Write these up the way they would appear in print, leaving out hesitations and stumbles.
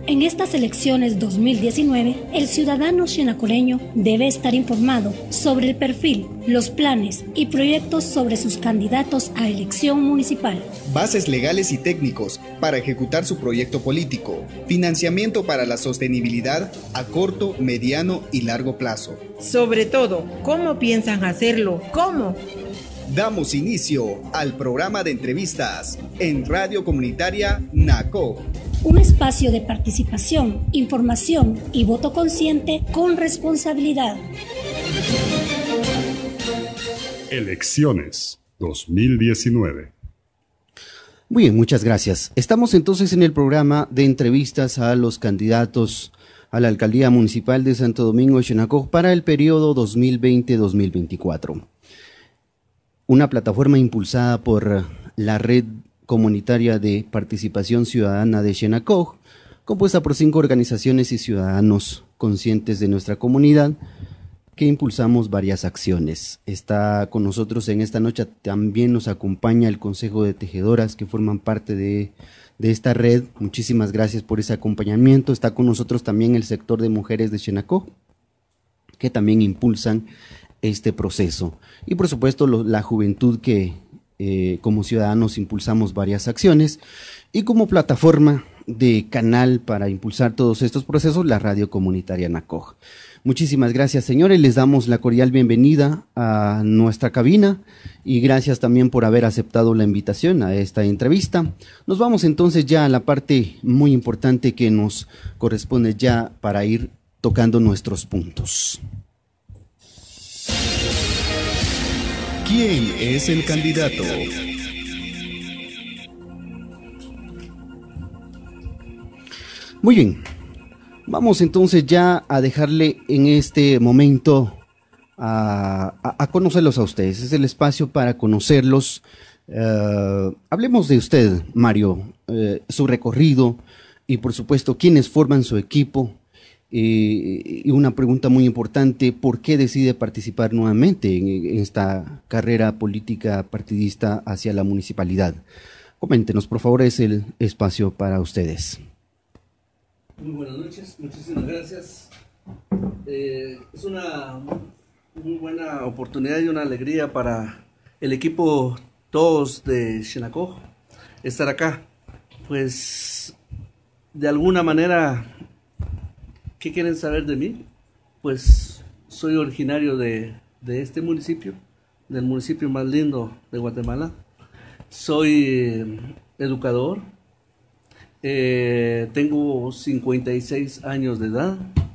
En estas elecciones 2019, el ciudadano xenacoreño debe estar informado sobre el perfil, los planes y proyectos sobre sus candidatos a elección municipal. Bases legales y técnicos para ejecutar su proyecto político. Financiamiento para la sostenibilidad a corto, mediano y largo plazo. Sobre todo, ¿cómo piensan hacerlo? ¿Cómo? Damos inicio al programa de entrevistas en Radio Comunitaria NACOJ. Un espacio de participación, información y voto consciente con responsabilidad. Elecciones 2019. Muy bien, muchas gracias. Estamos entonces en el programa de entrevistas a los candidatos a la Alcaldía Municipal de Santo Domingo Xenacoj para el periodo 2020-2024. Una plataforma impulsada por la Red Comunitaria de Participación Ciudadana de Xenacoj, compuesta por 5 organizaciones y ciudadanos conscientes de nuestra comunidad, que impulsamos varias acciones. Está con nosotros en esta noche, también nos acompaña el Consejo de Tejedoras, que forman parte de esta red. Muchísimas gracias por ese acompañamiento. Está con nosotros también el sector de mujeres de Xenacoj, que también impulsan este proceso. Y por supuesto la juventud que como ciudadanos impulsamos varias acciones, y como plataforma de canal para impulsar todos estos procesos, la Radio Comunitaria NACOJ. Muchísimas gracias, señores, les damos la cordial bienvenida a nuestra cabina y gracias también por haber aceptado la invitación a esta entrevista. Nos vamos entonces ya a la parte muy importante que nos corresponde ya para ir tocando nuestros puntos. ¿Quién es el candidato? Muy bien, vamos entonces ya a dejarle en este momento a conocerlos a ustedes. Es el espacio para conocerlos. Hablemos de usted, Mario, su recorrido y por supuesto quiénes forman su equipo. Y una pregunta muy importante, ¿por qué decide participar nuevamente en esta carrera política partidista hacia la municipalidad? Coméntenos, por favor, es el espacio para ustedes. Muy buenas noches, muchísimas gracias. Es una muy buena oportunidad y una alegría para el equipo todos de Xenacoj estar acá. Pues de alguna manera, ¿qué quieren saber de mí? Pues soy originario de este municipio, del municipio más lindo de Guatemala. Soy educador, tengo 56 años de edad,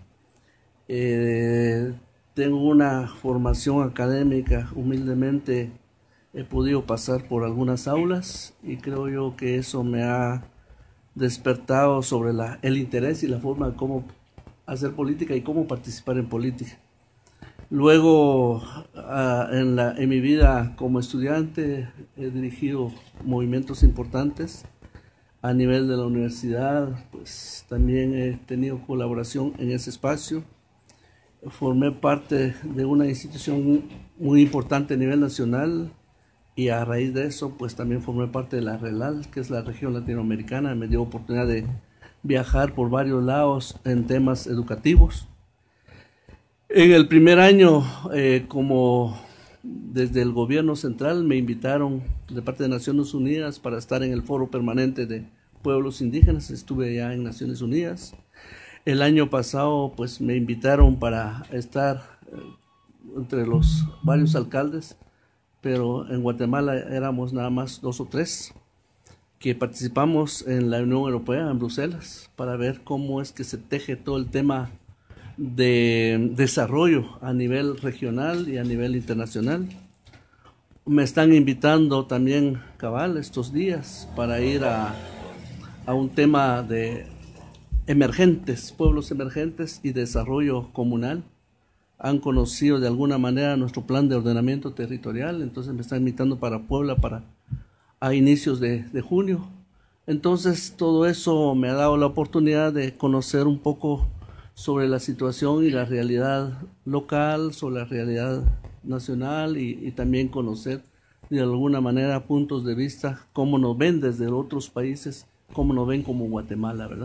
tengo una formación académica, humildemente he podido pasar por algunas aulas y creo yo que eso me ha despertado sobre el interés y la forma de cómo hacer política y cómo participar en política. Luego, en mi vida como estudiante, he dirigido movimientos importantes a nivel de la universidad, pues también he tenido colaboración en ese espacio. Formé parte de una institución muy importante a nivel nacional y a raíz de eso, pues también formé parte de la RELAL, que es la región latinoamericana. Me dio oportunidad de viajar por varios lados en temas educativos. En el primer año, como desde el gobierno central, me invitaron de parte de Naciones Unidas para estar en el foro permanente de pueblos indígenas. Estuve ya en Naciones Unidas. El año pasado, pues me invitaron para estar entre los varios alcaldes, pero en Guatemala éramos nada más 2 o 3. Que participamos en la Unión Europea, en Bruselas, para ver cómo es que se teje todo el tema de desarrollo a nivel regional y a nivel internacional. Me están invitando también, cabal, estos días para ir a un tema de emergentes, pueblos emergentes y desarrollo comunal. Han conocido de alguna manera nuestro plan de ordenamiento territorial, entonces me están invitando para Puebla a inicios de junio. Entonces todo eso me ha dado la oportunidad de conocer un poco sobre la situación y la realidad local, sobre la realidad nacional y también conocer de alguna manera puntos de vista, cómo nos ven desde otros países, cómo nos ven como Guatemala, ¿verdad?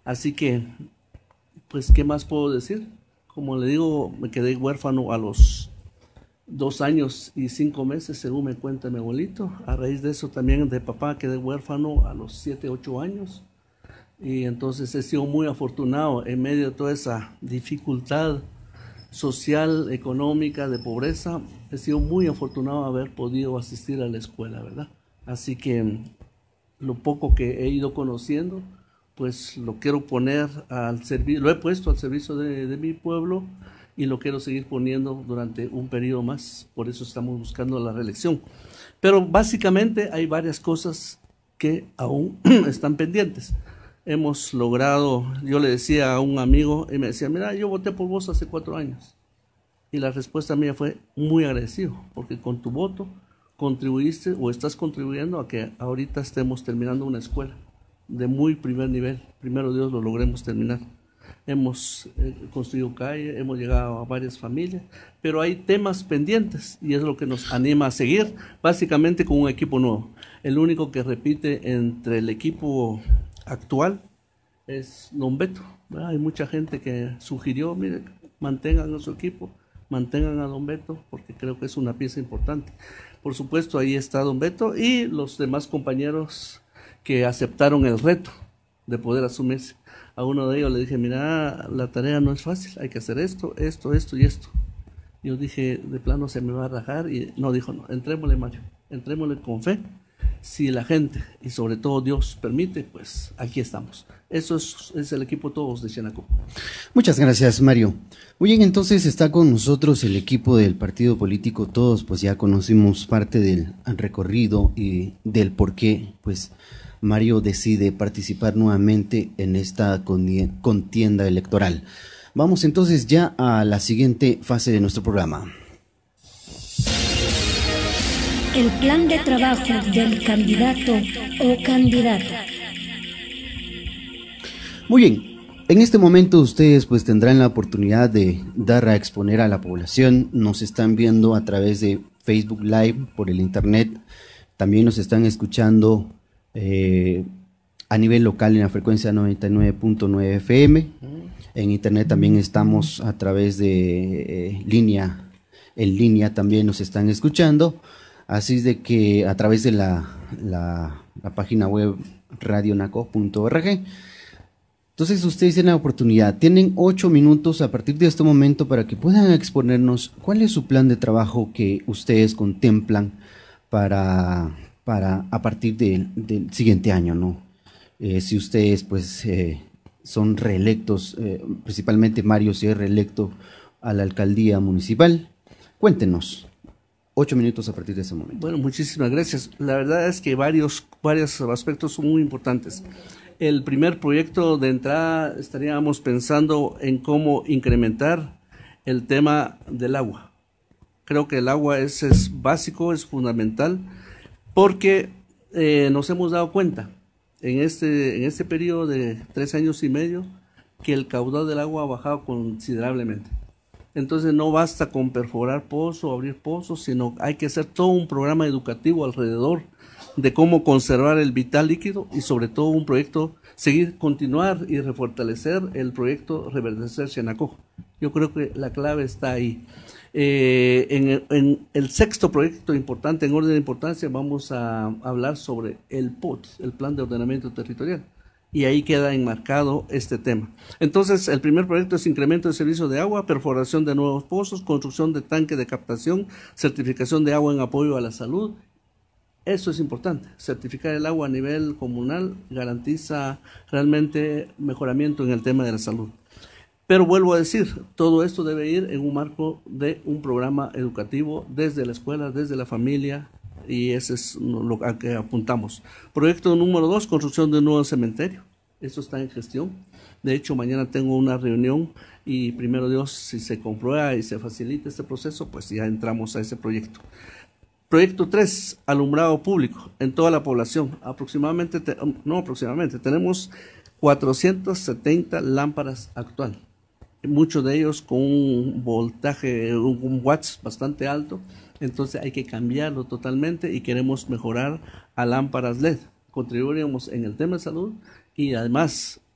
Así que, pues, ¿qué más puedo decir? Como le digo, me quedé huérfano a los 2 años y 5 meses, según me cuenta mi abuelito. A raíz de eso también de papá quedé huérfano a los 7, 8 años. Y entonces he sido muy afortunado en medio de toda esa dificultad social, económica, de pobreza. He sido muy afortunado de haber podido asistir a la escuela, ¿verdad? Así que lo poco que he ido conociendo, pues lo quiero poner al servicio, lo he puesto al servicio de mi pueblo y lo quiero seguir poniendo durante un periodo más. Por eso estamos buscando la reelección. Pero básicamente hay varias cosas que aún están pendientes. Hemos logrado, yo le decía a un amigo y me decía, mira, yo voté por vos hace 4 años. Y la respuesta mía fue muy agradecido, porque con tu voto contribuiste o estás contribuyendo a que ahorita estemos terminando una escuela de muy primer nivel. Primero Dios lo logremos terminar. Hemos construido calle, hemos llegado a varias familias, pero hay temas pendientes y es lo que nos anima a seguir, básicamente con un equipo nuevo. El único que repite entre el equipo actual es Don Beto, ¿verdad? Hay mucha gente que sugirió, mire, mantengan a su equipo, mantengan a Don Beto, porque creo que es una pieza importante. Por supuesto, ahí está Don Beto y los demás compañeros que aceptaron el reto de poder asumirse. A uno de ellos le dije, mira, la tarea no es fácil, hay que hacer esto, esto, esto y esto. Yo dije, de plano se me va a rajar, y no, dijo, no, entrémosle, Mario, entrémosle con fe. Si la gente y sobre todo Dios permite, pues aquí estamos. Eso es el equipo todos de Xenacop. Muchas gracias, Mario. Muy bien, entonces está con nosotros el equipo del partido político Todos, pues ya conocimos parte del recorrido y del por qué, pues, Mario decide participar nuevamente en esta contienda electoral. Vamos entonces ya a la siguiente fase de nuestro programa. El plan de trabajo del candidato o candidata. Muy bien, en este momento ustedes pues tendrán la oportunidad de dar a exponer a la población. Nos están viendo a través de Facebook Live por el internet. También nos están escuchando a nivel local en la frecuencia 99.9 FM. En internet también estamos a través de línea, en línea también nos están escuchando. Así es de que a través de la página web radionaco.org. Entonces ustedes tienen la oportunidad, tienen 8 minutos a partir de este momento para que puedan exponernos cuál es su plan de trabajo que ustedes contemplan para a partir del siguiente año, ¿no? Si ustedes pues son reelectos, principalmente Mario si es reelecto a la alcaldía municipal, cuéntenos. 8 minutos a partir de ese momento. Bueno, muchísimas gracias. La verdad es que varios aspectos son muy importantes. El primer proyecto de entrada estaríamos pensando en cómo incrementar el tema del agua. Creo que el agua es básico, es fundamental, porque nos hemos dado cuenta en este periodo de 3 años y medio que el caudal del agua ha bajado considerablemente. Entonces no basta con perforar pozos o abrir pozos, sino hay que hacer todo un programa educativo alrededor de cómo conservar el vital líquido y sobre todo un proyecto, continuar y refortalecer el proyecto Reverdecer Xenacop. Yo creo que la clave está ahí. En el sexto proyecto importante, en orden de importancia, vamos a hablar sobre el POT, el Plan de Ordenamiento Territorial. Y ahí queda enmarcado este tema. Entonces, el primer proyecto es incremento de servicio de agua, perforación de nuevos pozos, construcción de tanque de captación, certificación de agua en apoyo a la salud. Eso es importante. Certificar el agua a nivel comunal garantiza realmente mejoramiento en el tema de la salud. Pero vuelvo a decir, todo esto debe ir en un marco de un programa educativo desde la escuela, desde la familia, y ese es lo a que apuntamos. Proyecto número 2, construcción de un nuevo cementerio. Esto está en gestión. De hecho, mañana tengo una reunión y primero Dios, si se comprueba y se facilita este proceso, pues ya entramos a ese proyecto. Proyecto 3, alumbrado público en toda la población. Tenemos 470 lámparas actuales. Muchos de ellos con un voltaje, un watts bastante alto. Entonces hay que cambiarlo totalmente y queremos mejorar a lámparas LED. Contribuiremos en el tema de salud y además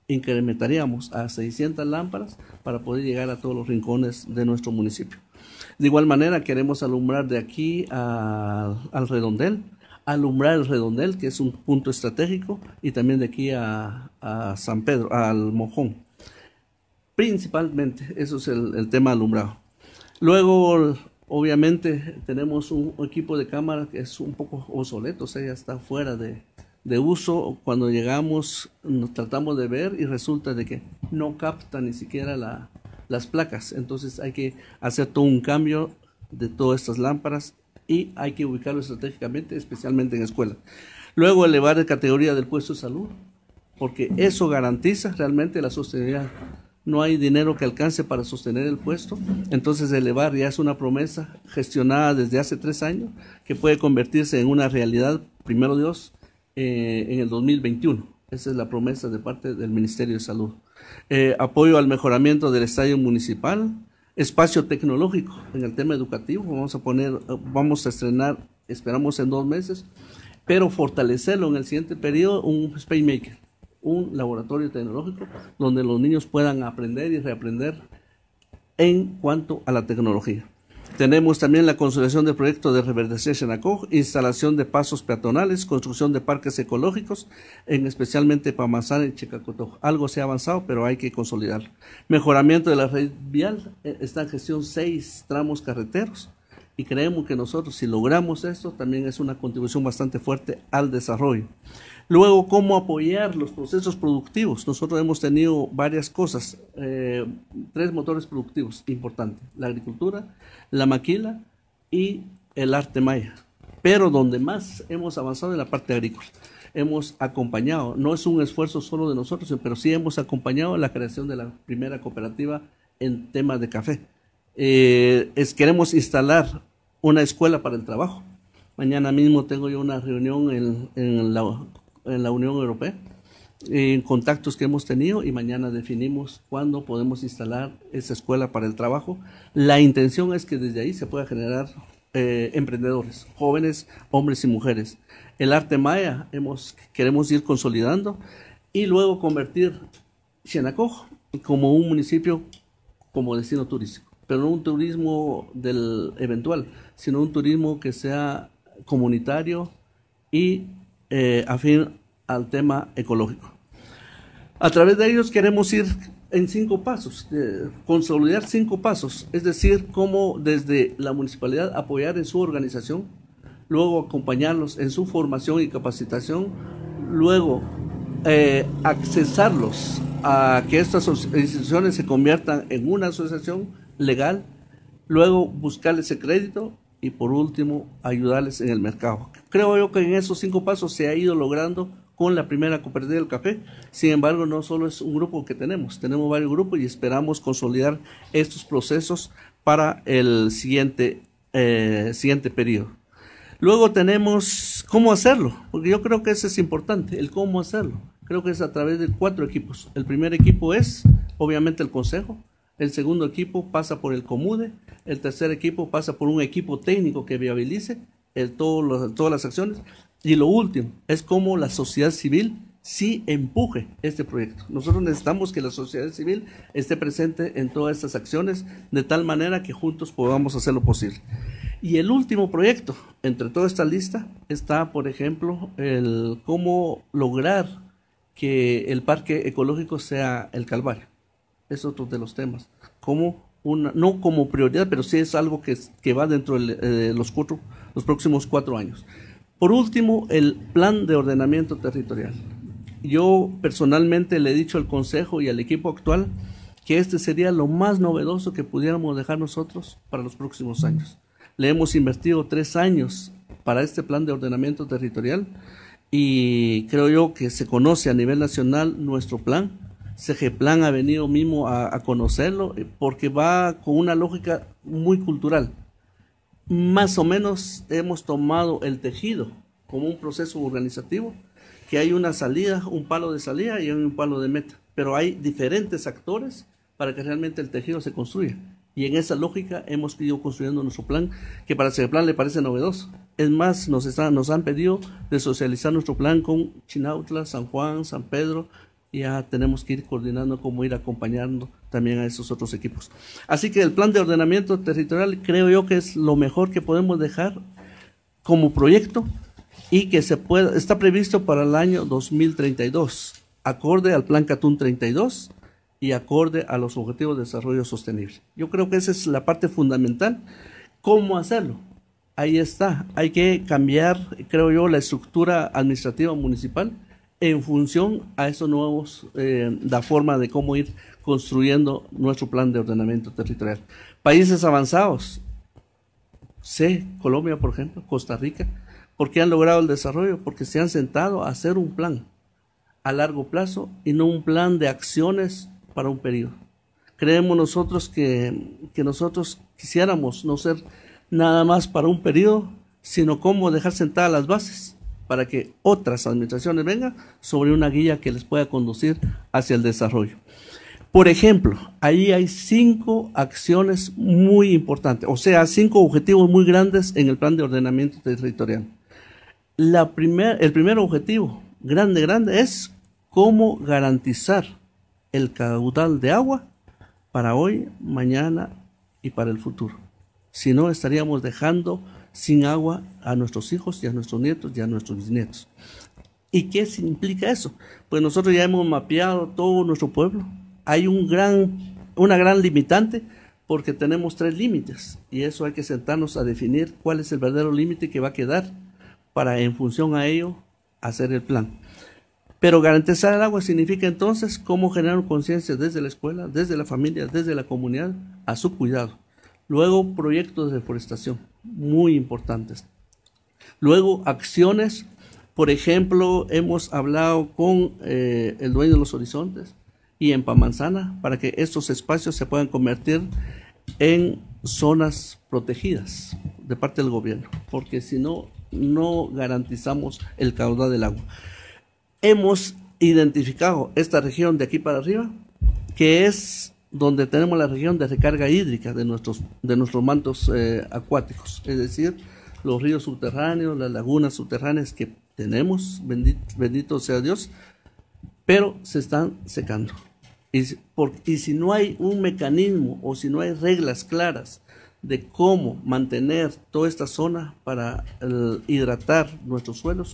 incrementaríamos a 600 lámparas para poder llegar a todos los rincones de nuestro municipio. De igual manera queremos alumbrar de aquí al redondel, alumbrar el redondel, que es un punto estratégico, y también de aquí a San Pedro, al Mojón. Principalmente, eso es el tema alumbrado. Luego, obviamente, tenemos un equipo de cámara que es un poco obsoleto, o sea, ya está fuera de uso. Cuando llegamos, nos tratamos de ver y resulta de que no capta ni siquiera las placas. Entonces hay que hacer todo un cambio de todas estas lámparas y hay que ubicarlo estratégicamente, especialmente en escuelas. Luego elevar de categoría del puesto de salud, porque eso garantiza realmente la sostenibilidad. No hay dinero que alcance para sostener el puesto, entonces elevar ya es una promesa gestionada desde hace 3 años que puede convertirse en una realidad, primero Dios, en el 2021. Esa es la promesa de parte del Ministerio de Salud. Apoyo al mejoramiento del estadio municipal, espacio tecnológico en el tema educativo. Vamos a estrenar, esperamos en 2 meses, pero fortalecerlo en el siguiente periodo, un Space Maker, un laboratorio tecnológico donde los niños puedan aprender y reaprender en cuanto a la tecnología. Tenemos también la consolidación del proyecto de Reverdecer Xenacoj, instalación de pasos peatonales, construcción de parques ecológicos, especialmente Pamazán y Chicacotó. Algo se ha avanzado, pero hay que consolidarlo. Mejoramiento de la red vial, está en gestión 6 tramos carreteros, y creemos que nosotros, si logramos esto, también es una contribución bastante fuerte al desarrollo. Luego, ¿cómo apoyar los procesos productivos? Nosotros hemos tenido varias cosas, 3 motores productivos importantes: la agricultura, la maquila y el arte maya. Pero donde más hemos avanzado es la parte agrícola. Hemos acompañado, no es un esfuerzo solo de nosotros, pero sí hemos acompañado la creación de la primera cooperativa en temas de café. Queremos instalar una escuela para el trabajo. Mañana mismo tengo yo una reunión en la Unión Europea, en contactos que hemos tenido, y mañana definimos cuándo podemos instalar esa escuela para el trabajo. La intención es que desde ahí se pueda generar emprendedores, jóvenes, hombres y mujeres. El arte maya queremos ir consolidando y luego convertir Xenacoj como un municipio como destino turístico, pero no un turismo del eventual, sino un turismo que sea comunitario y afín al tema ecológico. A través de ellos queremos ir en 5 pasos, consolidar 5 pasos, es decir, cómo desde la municipalidad apoyar en su organización, luego acompañarlos en su formación y capacitación, luego accesarlos a que estas instituciones se conviertan en una asociación legal, luego buscarles ese crédito y por último ayudarles en el mercado. Creo yo que en esos 5 pasos se ha ido logrando con la primera cooperativa del café. Sin embargo, no solo es un grupo que tenemos varios grupos y esperamos consolidar estos procesos para el siguiente periodo. Luego tenemos cómo hacerlo, porque yo creo que eso es importante, el cómo hacerlo. Creo que es a través de 4 equipos. El primer equipo es, obviamente, el consejo. El segundo equipo pasa por el COMUDE. El tercer equipo pasa por un equipo técnico que viabilice todas las acciones. Y lo último es cómo la sociedad civil sí empuje este proyecto. Nosotros necesitamos que la sociedad civil esté presente en todas estas acciones de tal manera que juntos podamos hacer lo posible. Y el último proyecto, entre toda esta lista, está, por ejemplo, el cómo lograr que el parque ecológico sea el Calvario. Es otro de los temas. No como prioridad, pero sí es algo que va dentro de los próximos 4 años. Por último, el plan de ordenamiento territorial. Yo personalmente le he dicho al Consejo y al equipo actual que este sería lo más novedoso que pudiéramos dejar nosotros para los próximos años. Le hemos invertido 3 años para este plan de ordenamiento territorial y creo yo que se conoce a nivel nacional nuestro plan. CGPLAN ha venido mismo a conocerlo porque va con una lógica muy cultural. Más o menos hemos tomado el tejido como un proceso organizativo, que hay una salida, un palo de salida y un palo de meta, pero hay diferentes actores para que realmente el tejido se construya. Y en esa lógica hemos ido construyendo nuestro plan, que para CGPLAN le parece novedoso. Es más, nos han pedido de socializar nuestro plan con Chinautla, San Juan, San Pedro, ya tenemos que ir coordinando cómo ir acompañando también a esos otros equipos. Así que el plan de ordenamiento territorial creo yo que es lo mejor que podemos dejar como proyecto y que está previsto para el año 2032, acorde al Plan Catún 32 y acorde a los Objetivos de Desarrollo Sostenible. Yo creo que esa es la parte fundamental. ¿Cómo hacerlo? Ahí está. Hay que cambiar, creo yo, la estructura administrativa municipal en función a esos nuevos, la forma de cómo ir construyendo nuestro plan de ordenamiento territorial. Países avanzados, Colombia, por ejemplo, Costa Rica, ¿por qué han logrado el desarrollo? Porque se han sentado a hacer un plan a largo plazo y no un plan de acciones para un periodo. Creemos nosotros que nosotros quisiéramos no ser nada más para un periodo, sino cómo dejar sentadas las bases para que otras administraciones vengan sobre una guía que les pueda conducir hacia el desarrollo. Por ejemplo, ahí hay 5 acciones muy importantes, o sea, 5 objetivos muy grandes en el plan de ordenamiento territorial. El primer objetivo grande es cómo garantizar el caudal de agua para hoy, mañana y para el futuro. Si no, estaríamos dejando sin agua a nuestros hijos y a nuestros nietos y a nuestros bisnietos. ¿Y qué implica eso? Pues nosotros ya hemos mapeado todo nuestro pueblo. Hay una gran limitante porque tenemos 3 límites y eso hay que sentarnos a definir cuál es el verdadero límite que va a quedar para en función a ello hacer el plan. Pero garantizar el agua significa entonces cómo generar conciencia desde la escuela, desde la familia, desde la comunidad a su cuidado. Luego proyectos de reforestación muy importantes. Luego acciones, por ejemplo, hemos hablado con el dueño de los horizontes y en Pamanzana para que estos espacios se puedan convertir en zonas protegidas de parte del gobierno, porque si no, no garantizamos el caudal del agua. Hemos identificado esta región de aquí para arriba, que es donde tenemos la región de recarga hídrica de nuestros mantos acuáticos, es decir, los ríos subterráneos, las lagunas subterráneas que tenemos, bendito sea Dios, pero se están secando. Y si no hay un mecanismo o si no hay reglas claras de cómo mantener toda esta zona para hidratar nuestros suelos,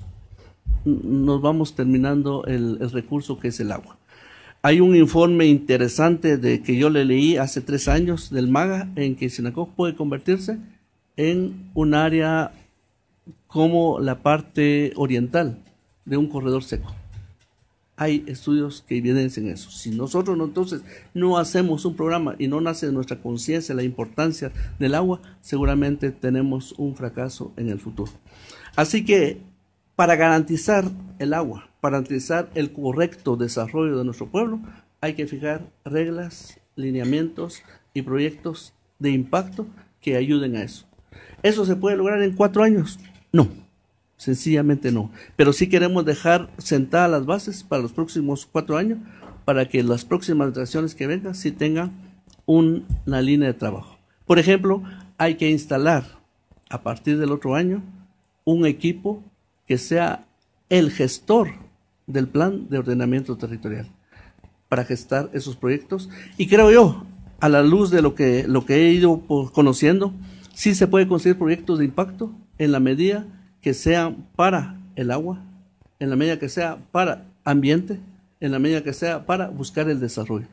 nos vamos terminando el recurso que es el agua. Hay un informe interesante que yo le leí hace 3 años del MAGA en que Sinacoj puede convertirse en un área como la parte oriental de un corredor seco. Hay estudios que evidencian eso. Si nosotros entonces no hacemos un programa y no nace de nuestra conciencia la importancia del agua, seguramente tenemos un fracaso en el futuro. Así que para garantizar el agua, para garantizar el correcto desarrollo de nuestro pueblo, hay que fijar reglas, lineamientos y proyectos de impacto que ayuden a eso. ¿Eso se puede lograr en 4 años? No, sencillamente no. Pero sí queremos dejar sentadas las bases para los próximos 4 años, para que las próximas generaciones que vengan sí tengan una línea de trabajo. Por ejemplo, hay que instalar a partir del otro año un equipo que sea el gestor del plan de ordenamiento territorial para gestar esos proyectos. Y creo yo, a la luz de lo que he ido conociendo, sí se puede conseguir proyectos de impacto en la medida que sean para el agua, en la medida que sea para ambiente, en la medida que sea para buscar el desarrollo.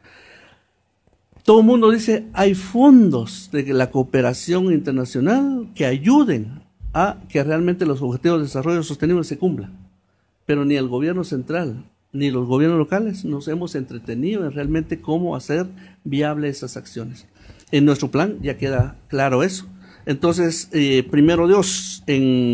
Todo el mundo dice, hay fondos de la cooperación internacional que ayuden a que realmente los objetivos de desarrollo sostenible se cumplan. Pero ni el gobierno central ni los gobiernos locales nos hemos entretenido en realmente cómo hacer viable esas acciones. En nuestro plan ya queda claro eso. Entonces, primero Dios,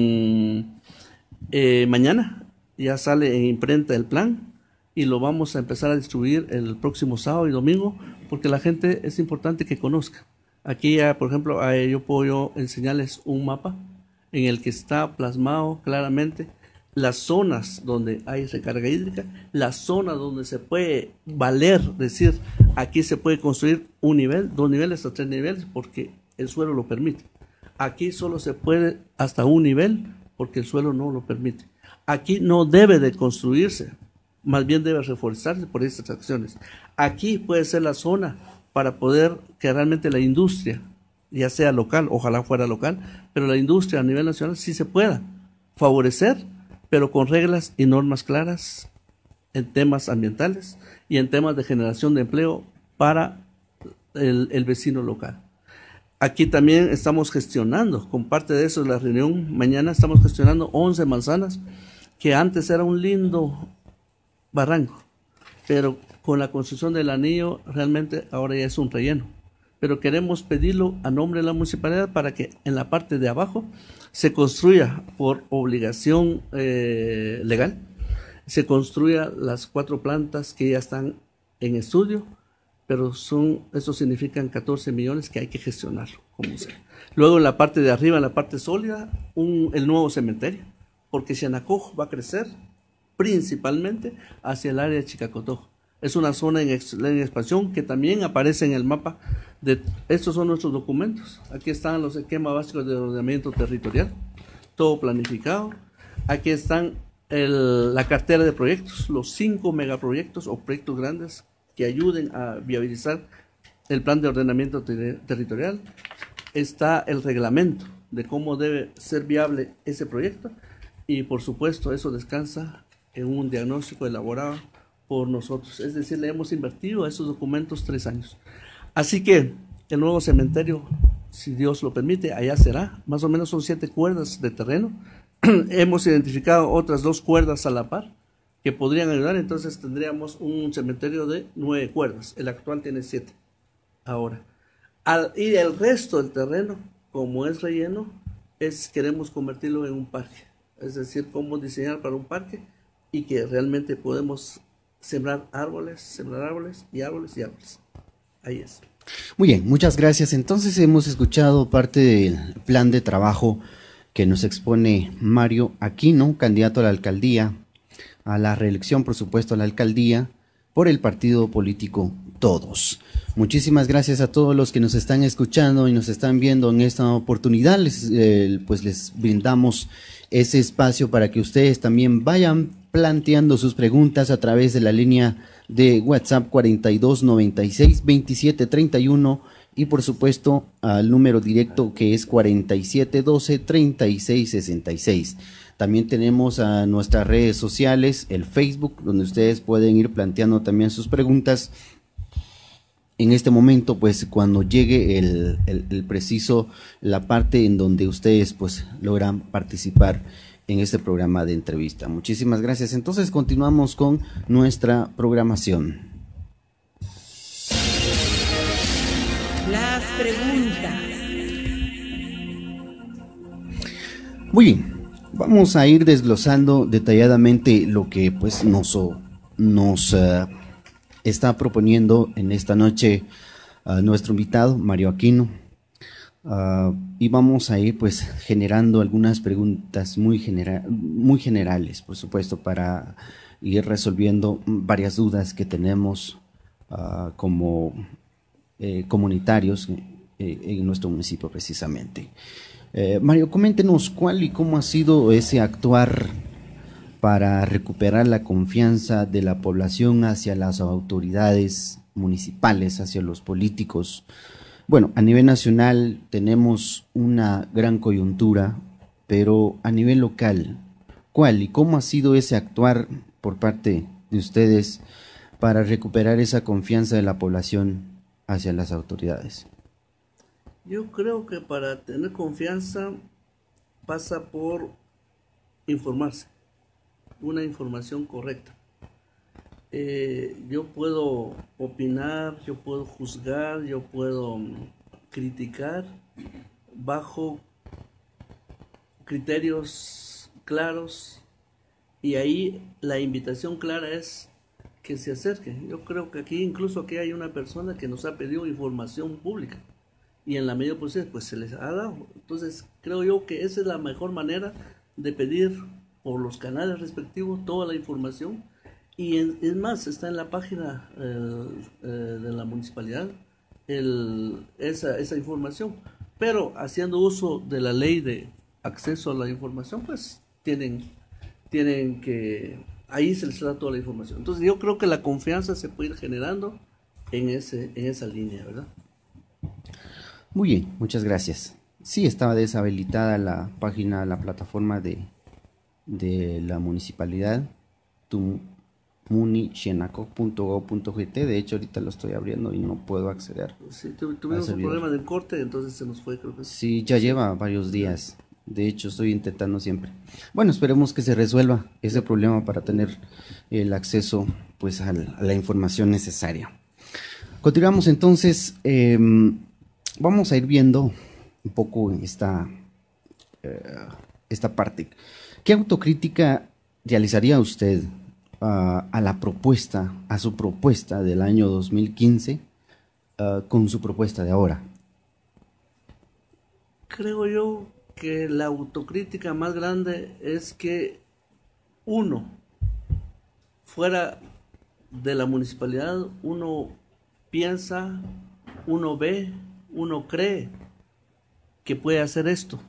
mañana ya sale en imprenta el plan y lo vamos a empezar a distribuir el próximo sábado y domingo, porque la gente es importante que conozca. Aquí, por ejemplo, yo puedo enseñarles un mapa en el que está plasmado claramente las zonas donde hay recarga hídrica, las zonas donde se puede valer, decir, aquí se puede construir un nivel, 2 niveles, hasta 3 niveles, porque el suelo lo permite. Aquí solo se puede hasta un nivel, porque el suelo no lo permite. Aquí no debe de construirse más bien debe reforzarse por estas acciones. Aquí puede ser la zona para poder que realmente la industria, ya sea local, ojalá fuera local, pero la industria a nivel nacional sí se pueda favorecer, pero con reglas y normas claras en temas ambientales y en temas de generación de empleo para el vecino local. Aquí también estamos gestionando, con parte de eso, la reunión mañana estamos gestionando 11 manzanas, que antes era un lindo barranco, pero con la construcción del anillo realmente ahora ya es un relleno. Pero queremos pedirlo a nombre de la municipalidad para que en la parte de abajo se construya por obligación legal, se construya las 4 plantas que ya están en estudio, pero eso significan 14 millones que hay que gestionarlo, como sea. Luego en la parte de arriba, en la parte sólida, el nuevo cementerio, porque Xenacoj va a crecer principalmente hacia el área de Chicacotojo. Es una zona en expansión que también aparece en el mapa. Estos son nuestros documentos. Aquí están los esquemas básicos de ordenamiento territorial, todo planificado. Aquí están la cartera de proyectos, los 5 megaproyectos o proyectos grandes que ayuden a viabilizar el plan de ordenamiento territorial. Está el reglamento de cómo debe ser viable ese proyecto y por supuesto eso descansa en un diagnóstico elaborado por nosotros. Es decir, le hemos invertido a esos documentos 3 años. Así que el nuevo cementerio, si Dios lo permite, allá será. Más o menos son 7 cuerdas de terreno. Hemos identificado otras 2 cuerdas a la par que podrían ayudar, entonces tendríamos un cementerio de 9 cuerdas. El actual tiene 7 ahora. Y el resto del terreno, como es relleno, queremos convertirlo en un parque. Es decir, cómo diseñar para un parque y que realmente podemos sembrar árboles y árboles y árboles. Ahí es. Muy bien, muchas gracias. Entonces hemos escuchado parte del plan de trabajo que nos expone Mario Aquino, candidato a la alcaldía, a la reelección, por supuesto, a la alcaldía, por el partido político Todos. Muchísimas gracias a todos los que nos están escuchando y nos están viendo en esta oportunidad. Les brindamos ese espacio para que ustedes también vayan planteando sus preguntas a través de la línea de WhatsApp 4296-2731 y por supuesto al número directo que es 4712-3666. También tenemos a nuestras redes sociales, el Facebook, donde ustedes pueden ir planteando también sus preguntas. En este momento, pues cuando llegue el preciso, la parte en donde ustedes pues logran participar en este programa de entrevista. Muchísimas gracias. Entonces continuamos con nuestra programación. Las preguntas. Muy bien, vamos a ir desglosando detalladamente lo que pues nos está proponiendo en esta noche nuestro invitado Mario Aquino. Y vamos a ir pues generando algunas preguntas muy generales, por supuesto, para ir resolviendo varias dudas que tenemos como comunitarios en nuestro municipio precisamente. Mario, coméntenos cuál y cómo ha sido ese actuar para recuperar la confianza de la población hacia las autoridades municipales, hacia los políticos. Bueno, a nivel nacional tenemos una gran coyuntura, pero a nivel local, ¿cuál y cómo ha sido ese actuar por parte de ustedes para recuperar esa confianza de la población hacia las autoridades? Yo creo que para tener confianza pasa por informarse, una información correcta. Yo puedo opinar, yo puedo juzgar, yo puedo criticar bajo criterios claros y ahí la invitación clara es que se acerquen. Yo creo que incluso aquí hay una persona que nos ha pedido información pública y en la medida posible pues se les ha dado. Entonces creo yo que esa es la mejor manera de pedir por los canales respectivos toda la información. Y es más, está en la página de la municipalidad esa información. Pero haciendo uso de la ley de acceso a la información, pues tienen que ahí se les da toda la información. Entonces yo creo que la confianza se puede ir generando en esa línea, ¿verdad? Muy bien, muchas gracias. Sí, estaba deshabilitada la página, la plataforma de la municipalidad, munichenaco.go.gt. De hecho, ahorita lo estoy abriendo y no puedo acceder. Sí, tuvimos un problema del corte, entonces se nos fue, creo que sí, ya lleva varios días. De hecho, estoy intentando siempre. Bueno, esperemos que se resuelva ese problema para tener el acceso, pues, a la información necesaria. Continuamos entonces. Vamos a ir viendo un poco esta parte. ¿Qué autocrítica realizaría usted a la propuesta, a su propuesta del año 2015 con su propuesta de ahora? Creo yo que la autocrítica más grande es que uno, fuera de la municipalidad, uno piensa, uno ve, uno cree que puede hacer esto,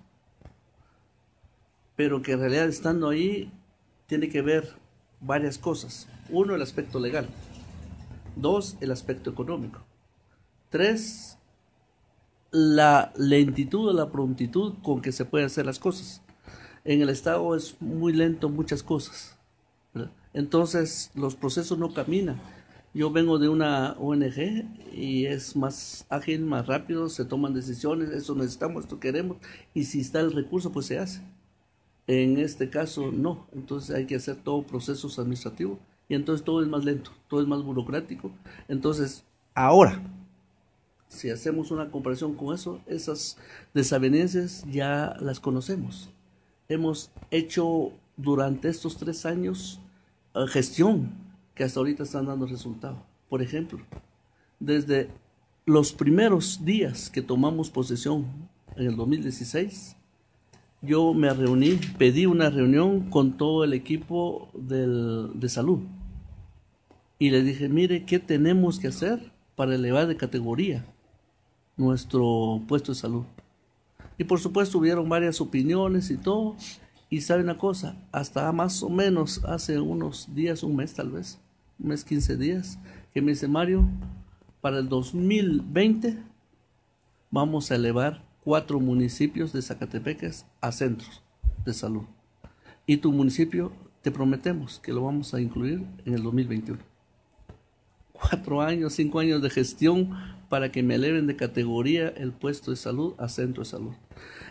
pero que en realidad estando ahí tiene que ver varias cosas. Uno, el aspecto legal. Dos, el aspecto económico. Tres, la lentitud o la prontitud con que se pueden hacer las cosas. En el Estado es muy lento muchas cosas, ¿verdad? Entonces los procesos no caminan. Yo vengo de una ONG y es más ágil, más rápido, se toman decisiones, eso necesitamos, esto queremos, y si está el recurso, pues se hace. En este caso, no. Entonces hay que hacer todo procesos administrativos y entonces todo es más lento, todo es más burocrático. Entonces, ahora, si hacemos una comparación con eso, esas desavenencias ya las conocemos. Hemos hecho durante estos 3 años gestión que hasta ahorita están dando resultado. Por ejemplo, desde los primeros días que tomamos posesión en el 2016, yo me reuní, pedí una reunión con todo el equipo de salud y le dije, mire, ¿qué tenemos que hacer para elevar de categoría nuestro puesto de salud? Y por supuesto hubieron varias opiniones y todo, y sabe una cosa, hasta más o menos hace unos días, un mes tal vez, un mes 15 días, que me dice, Mario, para el 2020 vamos a elevar 4 municipios de Zacatepecas a centros de salud. Y tu municipio, te prometemos que lo vamos a incluir en el 2021. 4 años, 5 años de gestión para que me eleven de categoría el puesto de salud a centro de salud.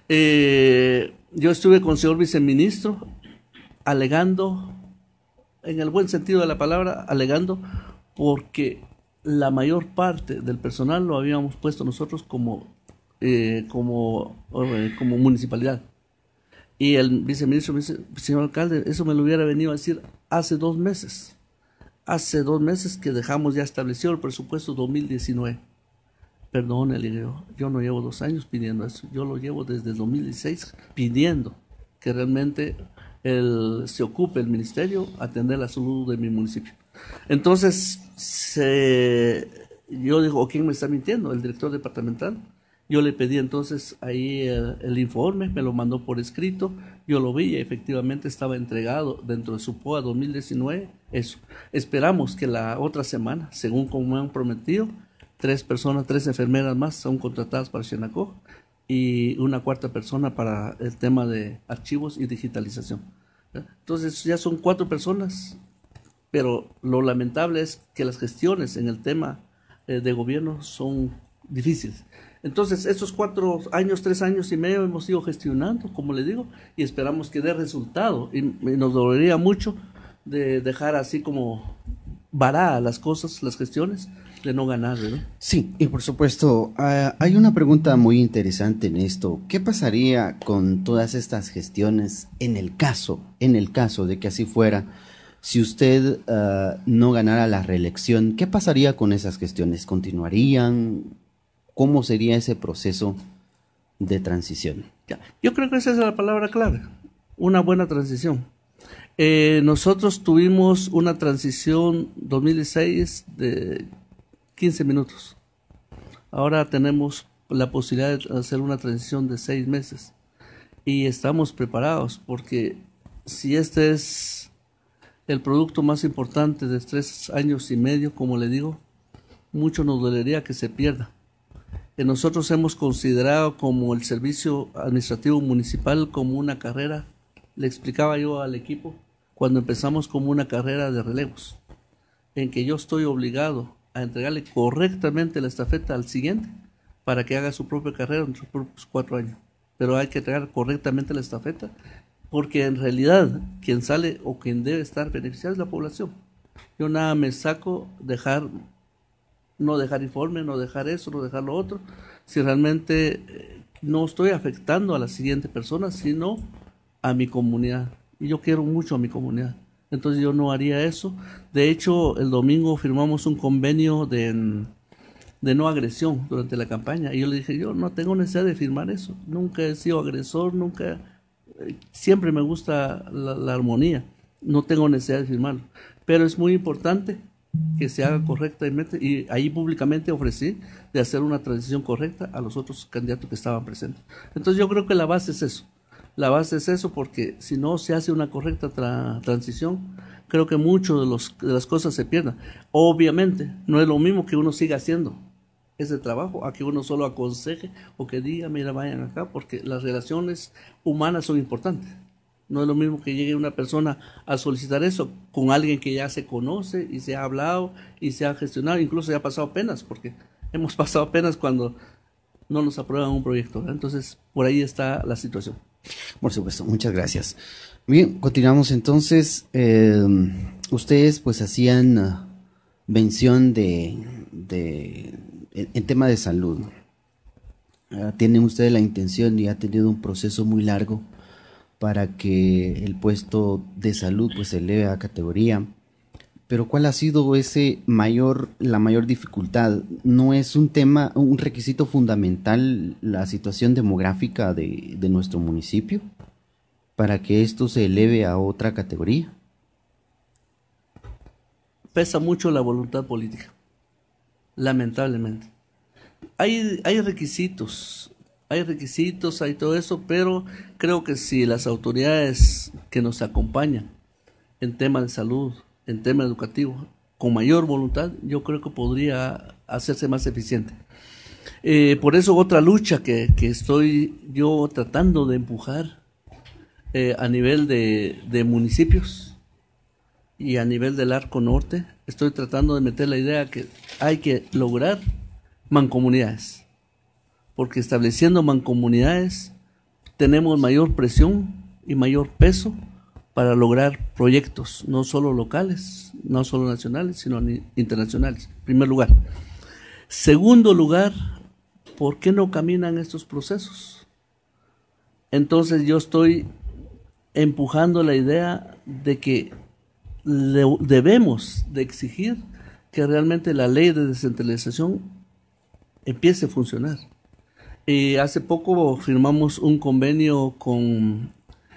Yo estuve con el señor viceministro alegando, en el buen sentido de la palabra, alegando porque la mayor parte del personal lo habíamos puesto nosotros como municipalidad. Y el viceministro me dice, señor alcalde, eso me lo hubiera venido a decir hace 2 meses. Hace 2 meses que dejamos ya establecido el presupuesto 2019. Perdone, le digo, yo no llevo 2 años pidiendo eso. Yo lo llevo desde el 2016 pidiendo que realmente se ocupe el ministerio atender la salud de mi municipio. Entonces, yo digo, ¿quién me está mintiendo? El director departamental. Yo le pedí entonces ahí el informe, me lo mandó por escrito, yo lo vi y efectivamente estaba entregado dentro de su POA 2019, eso. Esperamos que la otra semana, según como me han prometido, 3 enfermeras más son contratadas para Xenacoj y una 4ª persona para el tema de archivos y digitalización. Entonces ya son 4 personas, pero lo lamentable es que las gestiones en el tema de gobierno son difíciles. Entonces, estos 3 años y medio hemos ido gestionando, como le digo, y esperamos que dé resultado. Y nos dolería mucho de dejar así como varadas las cosas, las gestiones, de no ganar, ¿no? Sí, y por supuesto, hay una pregunta muy interesante en esto. ¿Qué pasaría con todas estas gestiones en el caso de que así fuera? Si usted no ganara la reelección, ¿qué pasaría con esas gestiones? ¿Continuarían? ¿Cómo sería ese proceso de transición? Yo creo que esa es la palabra clave, una buena transición. Nosotros tuvimos una transición 2016 de 15 minutos. Ahora tenemos la posibilidad de hacer una transición de 6 meses. Y estamos preparados porque si este es el producto más importante de 3 años y medio, como le digo, mucho nos dolería que se pierda. Nosotros hemos considerado como el servicio administrativo municipal como una carrera, le explicaba yo al equipo, cuando empezamos como una carrera de relevos, en que yo estoy obligado a entregarle correctamente la estafeta al siguiente para que haga su propia carrera en sus propios 4 años. Pero hay que entregar correctamente la estafeta, porque en realidad quien sale o quien debe estar beneficiado es la población. Yo nada me saco no dejar informe, no dejar eso, no dejar lo otro, si realmente no estoy afectando a la siguiente persona, sino a mi comunidad. Y yo quiero mucho a mi comunidad. Entonces yo no haría eso. De hecho, el domingo firmamos un convenio de no agresión durante la campaña. Y yo le dije, yo no tengo necesidad de firmar eso. Nunca he sido agresor, siempre me gusta la armonía. No tengo necesidad de firmarlo. Pero es muy importante que se haga correctamente, y ahí públicamente ofrecí de hacer una transición correcta a los otros candidatos que estaban presentes. Entonces yo creo que la base es eso. La base es eso, porque si no se hace una correcta transición, creo que mucho de las cosas se pierdan. Obviamente, no es lo mismo que uno siga haciendo ese trabajo a que uno solo aconseje o que diga, mira, vayan acá, porque las relaciones humanas son importantes. No es lo mismo que llegue una persona a solicitar eso con alguien que ya se conoce y se ha hablado y se ha gestionado, incluso se ha pasado penas, porque hemos pasado penas cuando no nos aprueban un proyecto, ¿verdad? Entonces, por ahí está la situación. Por supuesto, muchas gracias. Bien, continuamos entonces. Ustedes pues hacían mención en tema de salud. Tienen ustedes la intención y ha tenido un proceso muy largo para que el puesto de salud pues se eleve a categoría. Pero ¿cuál ha sido la mayor dificultad? ¿No es un requisito fundamental la situación demográfica de nuestro municipio para que esto se eleve a otra categoría? Pesa mucho la voluntad política, lamentablemente. Hay requisitos, hay todo eso, pero creo que si las autoridades que nos acompañan en tema de salud, en tema educativo, con mayor voluntad, yo creo que podría hacerse más eficiente. Por eso otra lucha que estoy yo tratando de empujar a nivel de municipios y a nivel del Arco Norte, estoy tratando de meter la idea que hay que lograr mancomunidades, porque estableciendo mancomunidades tenemos mayor presión y mayor peso para lograr proyectos, no solo locales, no solo nacionales, sino internacionales, en primer lugar. Segundo lugar, ¿por qué no caminan estos procesos? Entonces yo estoy empujando la idea de que debemos de exigir que realmente la ley de descentralización empiece a funcionar. Hace poco firmamos un convenio con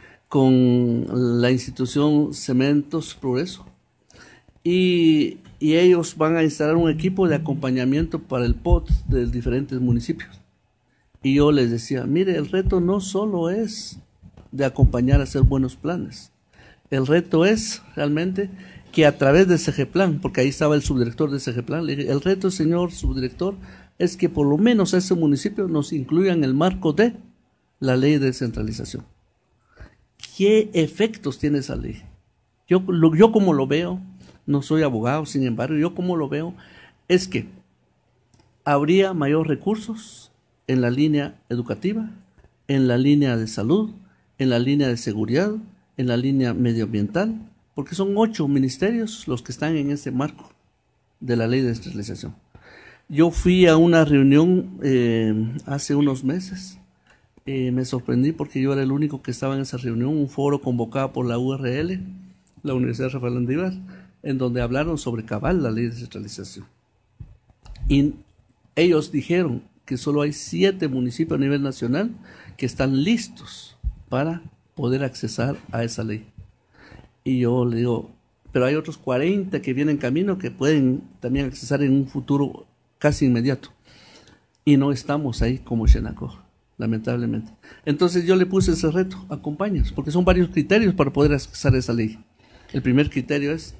la institución Cementos Progreso y ellos van a instalar un equipo de acompañamiento para el POT de diferentes municipios. Y yo les decía, mire, el reto no solo es de acompañar a hacer buenos planes, el reto es realmente que a través de CGPlan, porque ahí estaba el subdirector de CGPlan, le dije, el reto, señor subdirector, es que por lo menos a ese municipio nos incluya en el marco de la ley de descentralización. ¿Qué efectos tiene esa ley? Yo como lo veo, no soy abogado, sin embargo, yo como lo veo, es que habría mayor recursos en la línea educativa, en la línea de salud, en la línea de seguridad, en la línea medioambiental, porque son 8 ministerios los que están en ese marco de la ley de descentralización. Yo fui a una reunión hace unos meses, me sorprendí porque yo era el único que estaba en esa reunión, un foro convocado por la URL, la Universidad Rafael Landívar, en donde hablaron sobre cabal la ley de descentralización. Y ellos dijeron que solo hay 7 municipios a nivel nacional que están listos para poder accesar a esa ley. Y yo le digo, pero hay otros 40 que vienen en camino que pueden también accesar en un futuro casi inmediato. Y no estamos ahí como Xenacoj, lamentablemente. Entonces yo le puse ese reto, acompáñanos, porque son varios criterios para poder accesar a esa ley. El primer criterio es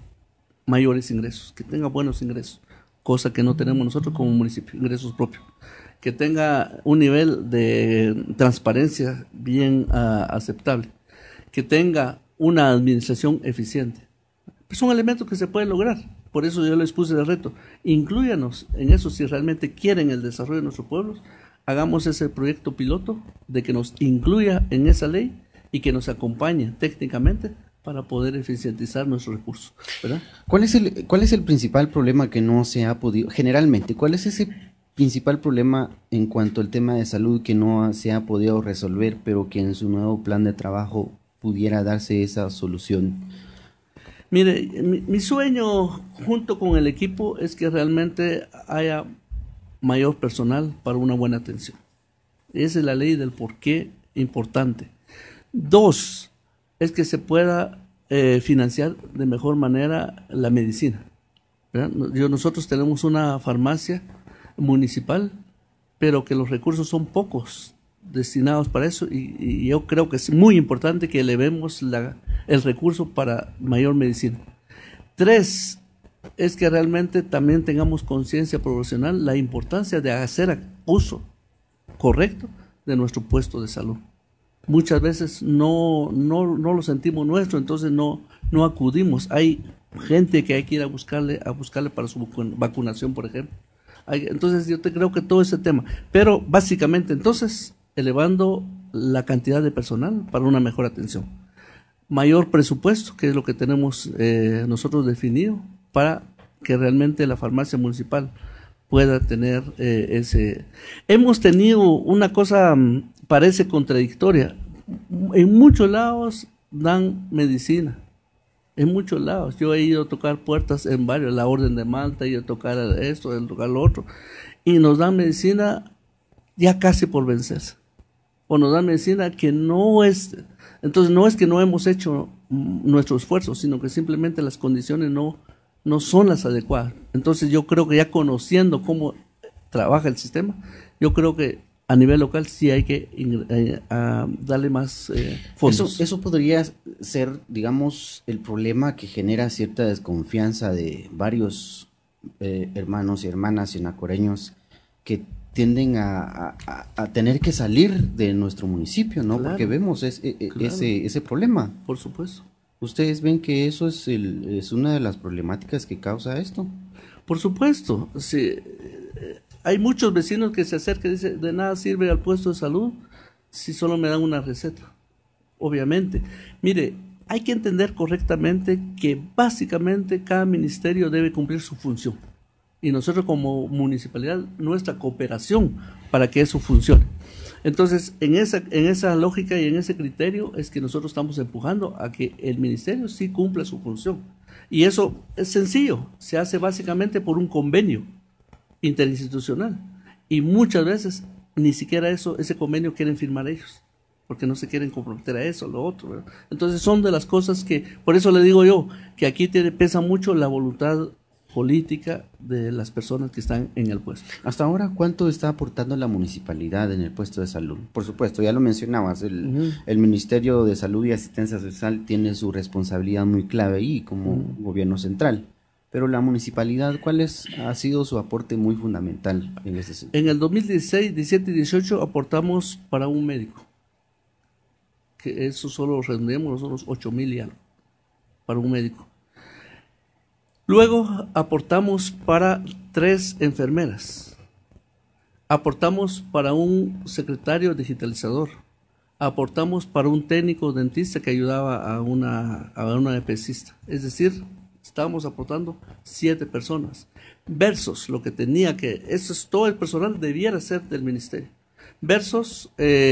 mayores ingresos, que tenga buenos ingresos, cosa que no tenemos nosotros como municipio, ingresos propios. Que tenga un nivel de transparencia bien aceptable, que tenga una administración eficiente. Pues son elementos que se pueden lograr, por eso yo les puse el reto. Inclúyanos en eso si realmente quieren el desarrollo de nuestros pueblos, hagamos ese proyecto piloto de que nos incluya en esa ley y que nos acompañe técnicamente para poder eficientizar nuestros recursos, ¿verdad? ¿Cuál es el principal problema que no se ha podido, generalmente, cuál es ese principal problema en cuanto al tema de salud que no se ha podido resolver, pero que en su nuevo plan de trabajo pudiera darse esa solución? Mire, mi sueño junto con el equipo es que realmente haya mayor personal para una buena atención. Esa es la ley del por qué importante. 2, es que se pueda financiar de mejor manera la medicina, ¿verdad? Nosotros tenemos una farmacia municipal, pero que los recursos son pocos destinados para eso y yo creo que es muy importante que elevemos el recurso para mayor medicina. 3, es que realmente también tengamos conciencia profesional la importancia de hacer uso correcto de nuestro puesto de salud. Muchas veces no lo sentimos nuestro, entonces no acudimos. Hay gente que hay que ir a buscarle para su vacunación, por ejemplo. Entonces yo creo que todo ese tema, pero básicamente entonces elevando la cantidad de personal para una mejor atención. Mayor presupuesto, que es lo que tenemos nosotros definido, para que realmente la farmacia municipal pueda tener ese. Hemos tenido una cosa, parece contradictoria, en muchos lados dan medicina, en muchos lados. Yo he ido a tocar puertas en varios, la Orden de Malta, he ido a tocar esto, a tocar lo otro, y nos dan medicina ya casi por vencerse, o nos dan medicina que no es. Entonces no es que no hemos hecho nuestro esfuerzo, sino que simplemente las condiciones no son las adecuadas. Entonces yo creo que ya conociendo cómo trabaja el sistema, yo creo que a nivel local sí hay que darle más fondos. Eso podría ser, digamos, el problema que genera cierta desconfianza de varios hermanos y hermanas yonacoreños que tienden a tener que salir de nuestro municipio, ¿no? Claro, porque vemos ese problema. Por supuesto. ¿Ustedes ven que eso es una de las problemáticas que causa esto? Por supuesto. Sí. Hay muchos vecinos que se acercan y dicen, de nada sirve al puesto de salud si solo me dan una receta. Obviamente. Mire, hay que entender correctamente que básicamente cada ministerio debe cumplir su función. Y nosotros como municipalidad, nuestra cooperación para que eso funcione. Entonces, en esa lógica y en ese criterio es que nosotros estamos empujando a que el ministerio sí cumpla su función. Y eso es sencillo, se hace básicamente por un convenio interinstitucional. Y muchas veces ni siquiera ese convenio quieren firmar ellos, porque no se quieren comprometer a eso, a lo otro, ¿verdad? Entonces son de las cosas que, por eso le digo yo, que aquí pesa mucho la voluntad política de las personas que están en el puesto. Hasta ahora, ¿cuánto está aportando la municipalidad en el puesto de salud? Por supuesto, ya lo mencionabas, el Ministerio de Salud y Asistencia Social tiene su responsabilidad muy clave ahí como gobierno central, pero la municipalidad, ¿cuál ha sido su aporte muy fundamental en ese sentido? En el 2016, 17 y 18 aportamos para un médico, que eso solo redondeamos nosotros 8,000 y algo, para un médico. Luego aportamos para 3 enfermeras, aportamos para un secretario digitalizador, aportamos para un técnico dentista que ayudaba a una EPCista. Es decir, estábamos aportando 7 personas, versus lo que tenía que, eso es todo el personal debiera ser del ministerio, versus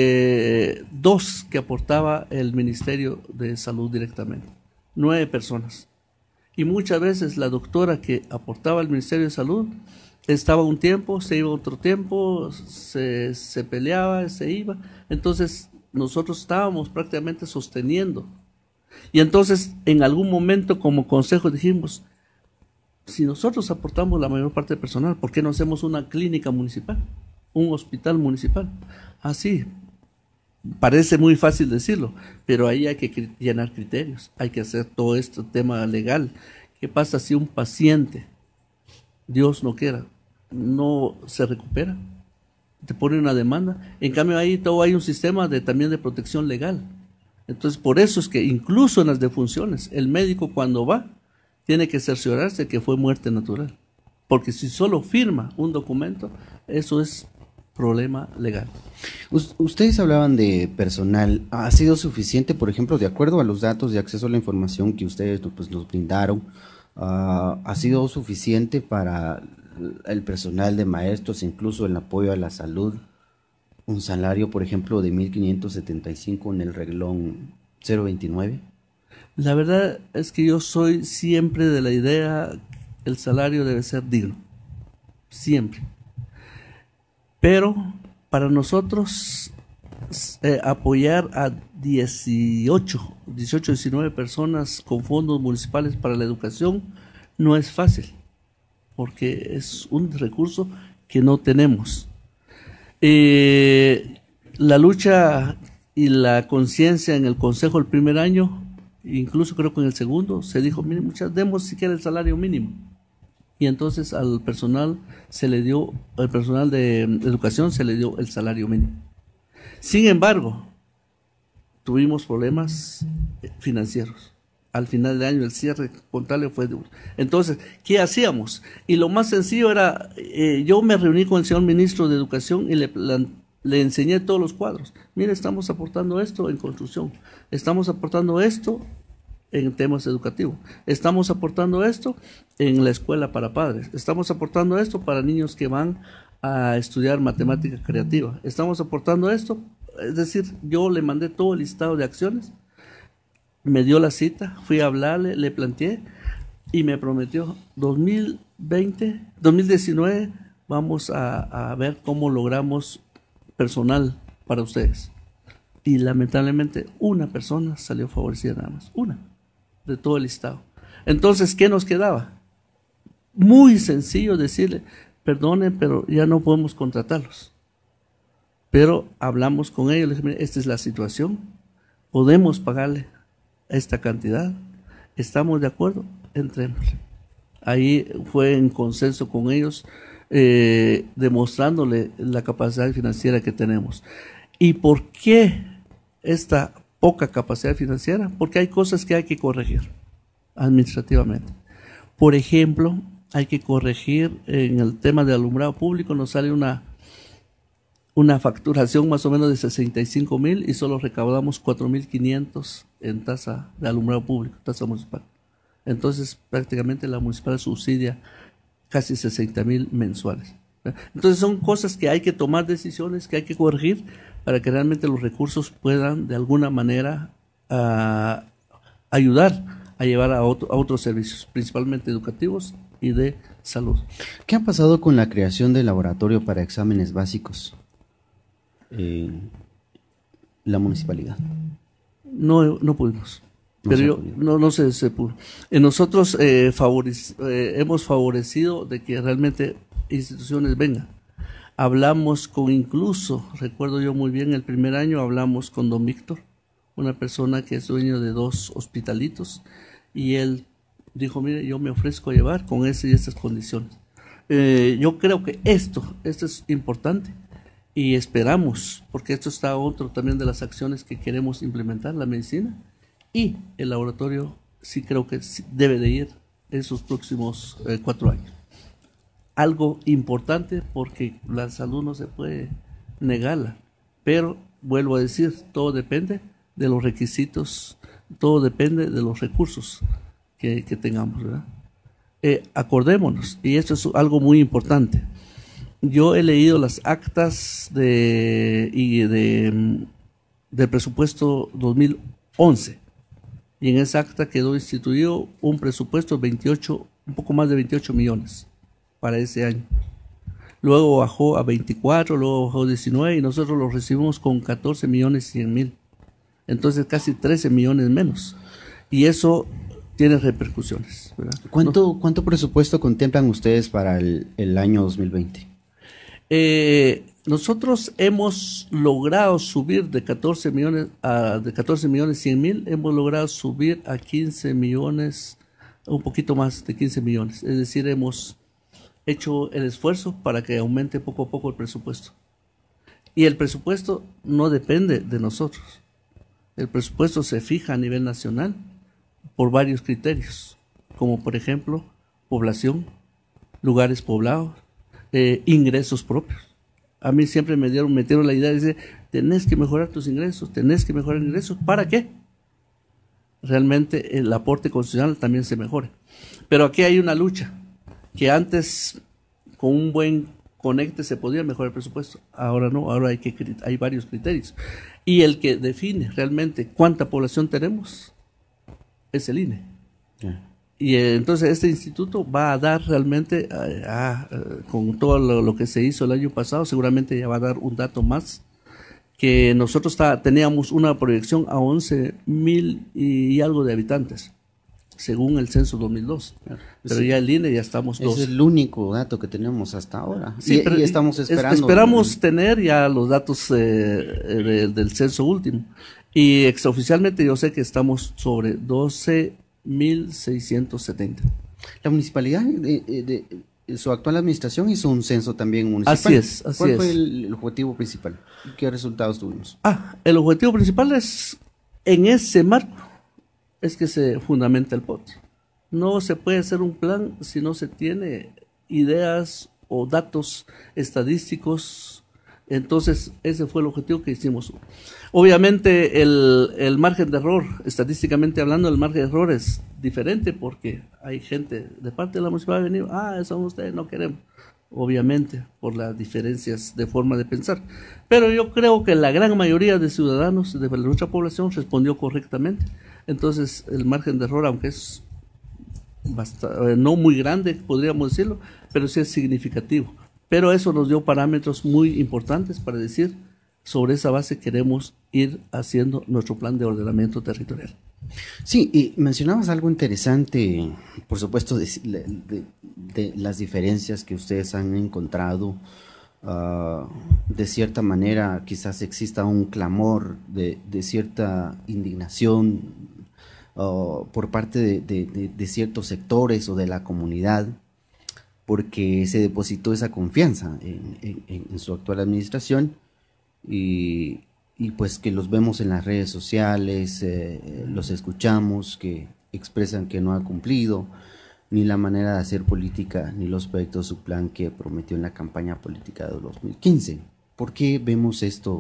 2 que aportaba el Ministerio de Salud directamente, 9 personas. Y muchas veces la doctora que aportaba al Ministerio de Salud estaba un tiempo, se iba otro tiempo, se peleaba, se iba. Entonces nosotros estábamos prácticamente sosteniendo. Y entonces en algún momento como consejo dijimos, si nosotros aportamos la mayor parte del personal, ¿por qué no hacemos una clínica municipal? Un hospital municipal. Así, Parece muy fácil decirlo, pero ahí hay que llenar criterios, hay que hacer todo este tema legal. ¿Qué pasa si un paciente, Dios no quiera, no se recupera? Te pone una demanda. En cambio ahí todo hay un sistema también de protección legal. Entonces por eso es que incluso en las defunciones, el médico cuando va, tiene que cerciorarse que fue muerte natural. Porque si solo firma un documento, eso es problema legal. Ustedes hablaban de personal. ¿Ha sido suficiente, por ejemplo, de acuerdo a los datos de acceso a la información que ustedes pues, nos brindaron? ¿Ha sido suficiente para el personal de maestros, incluso el apoyo a la salud? Un salario, por ejemplo, de 1.575 en el reglón 029. La verdad es que yo soy siempre de la idea el salario debe ser digno, siempre. Pero para nosotros apoyar a 18, 19 personas con fondos municipales para la educación no es fácil, porque es un recurso que no tenemos. La lucha y la conciencia en el consejo el primer año, incluso creo que en el segundo, se dijo, miren muchachos, demos siquiera el salario mínimo. Y entonces al personal de educación se le dio el salario mínimo. Sin embargo, tuvimos problemas financieros. Al final de año el cierre contable fue duro. Entonces, ¿qué hacíamos? Y lo más sencillo era, yo me reuní con el señor ministro de Educación y le enseñé todos los cuadros. Mire, estamos aportando esto en construcción, estamos aportando esto en temas educativos, estamos aportando esto en la escuela para padres, estamos aportando esto para niños que van a estudiar matemática creativa, estamos aportando esto, es decir, yo le mandé todo el listado de acciones, me dio la cita, fui a hablarle, le planteé y me prometió 2019 vamos a ver cómo logramos personal para ustedes. Y lamentablemente una persona salió favorecida nada más, una de todo el listado. Entonces, ¿qué nos quedaba? Muy sencillo decirle, perdonen, pero ya no podemos contratarlos. Pero hablamos con ellos, les dije, esta es la situación, podemos pagarle esta cantidad, estamos de acuerdo, entremos. Ahí fue en consenso con ellos, demostrándole la capacidad financiera que tenemos. ¿Y por qué esta poca capacidad financiera? Porque hay cosas que hay que corregir administrativamente. Por ejemplo, hay que corregir en el tema de alumbrado público, nos sale una facturación más o menos de 65,000 y solo recaudamos 4.500 en tasa de alumbrado público, tasa municipal. Entonces, prácticamente la municipal subsidia casi 60,000 mensuales. Entonces, son cosas que hay que tomar decisiones, que hay que corregir para que realmente los recursos puedan de alguna manera ayudar a llevar a otros servicios, principalmente educativos y de salud. ¿Qué ha pasado con la creación del laboratorio para exámenes básicos en la municipalidad? No pudimos. Pero no se pudo. Nosotros hemos favorecido de que realmente instituciones vengan. Hablamos incluso, recuerdo yo muy bien, el primer año hablamos con don Víctor, una persona que es dueño de 2 hospitalitos, y él dijo, mire, yo me ofrezco a llevar con esas y estas condiciones. Yo creo que esto es importante y esperamos, porque esto está otro también de las acciones que queremos implementar, la medicina, y el laboratorio sí creo que debe de ir en sus próximos 4 años. Algo importante porque la salud no se puede negarla, pero vuelvo a decir, todo depende de los requisitos, todo depende de los recursos que tengamos, ¿verdad? Acordémonos, y esto es algo muy importante. Yo he leído las actas del presupuesto 2011 y en esa acta quedó instituido un presupuesto un poco más de 28 millones para ese año. Luego bajó a 24, luego bajó a 19 y nosotros lo recibimos con 14.100.000. Entonces casi 13 millones menos. Y eso tiene repercusiones, ¿verdad? ¿Cuánto presupuesto contemplan ustedes para el año 2020? Nosotros hemos logrado subir de 14 millones de 14 millones 100 mil, hemos logrado subir a 15 millones, un poquito más de 15 millones. Es decir, hemos hecho el esfuerzo para que aumente poco a poco el presupuesto. Y el presupuesto no depende de nosotros. El presupuesto se fija a nivel nacional por varios criterios, como por ejemplo, población, lugares poblados, ingresos propios. A mí siempre me metieron la idea de decir, tenés que mejorar tus ingresos, ¿para qué? Realmente el aporte constitucional también se mejore. Pero aquí hay una lucha, que antes con un buen conecte se podía mejorar el presupuesto, ahora no, ahora hay varios criterios. Y el que define realmente cuánta población tenemos es el INE. Y entonces este instituto va a dar realmente, con todo lo que se hizo el año pasado, seguramente ya va a dar un dato más, que nosotros teníamos una proyección a 11,000 y algo de habitantes, según el censo 2002. Pero ya el INE ya estamos Es el único dato que tenemos hasta ahora. Sí, y estamos esperando. Esperamos tener ya los datos del censo último. Y extraoficialmente yo sé que estamos sobre 12,670. La municipalidad de su actual administración hizo un censo también municipal. Así es. ¿Cuál fue el objetivo principal? ¿Qué resultados tuvimos? El objetivo principal es, en ese marco, es que se fundamenta el POT. No se puede hacer un plan si no se tiene ideas o datos estadísticos. Entonces, ese fue el objetivo que hicimos. Obviamente, el margen de error, estadísticamente hablando, el margen de error es diferente porque hay gente de parte de la municipalidad que ha venido, son ustedes, no queremos. Obviamente, por las diferencias de forma de pensar. Pero yo creo que la gran mayoría de ciudadanos de nuestra población respondió correctamente. Entonces, el margen de error, aunque es no muy grande, podríamos decirlo, pero sí es significativo. Pero eso nos dio parámetros muy importantes para decir, sobre esa base queremos ir haciendo nuestro plan de ordenamiento territorial. Sí, y mencionabas algo interesante, por supuesto, de las diferencias que ustedes han encontrado. De cierta manera, quizás exista un clamor de cierta indignación por parte de ciertos sectores o de la comunidad, porque se depositó esa confianza en su actual administración y pues que los vemos en las redes sociales, los escuchamos que expresan que no ha cumplido ni la manera de hacer política ni los proyectos de su plan que prometió en la campaña política de 2015. ¿Por qué vemos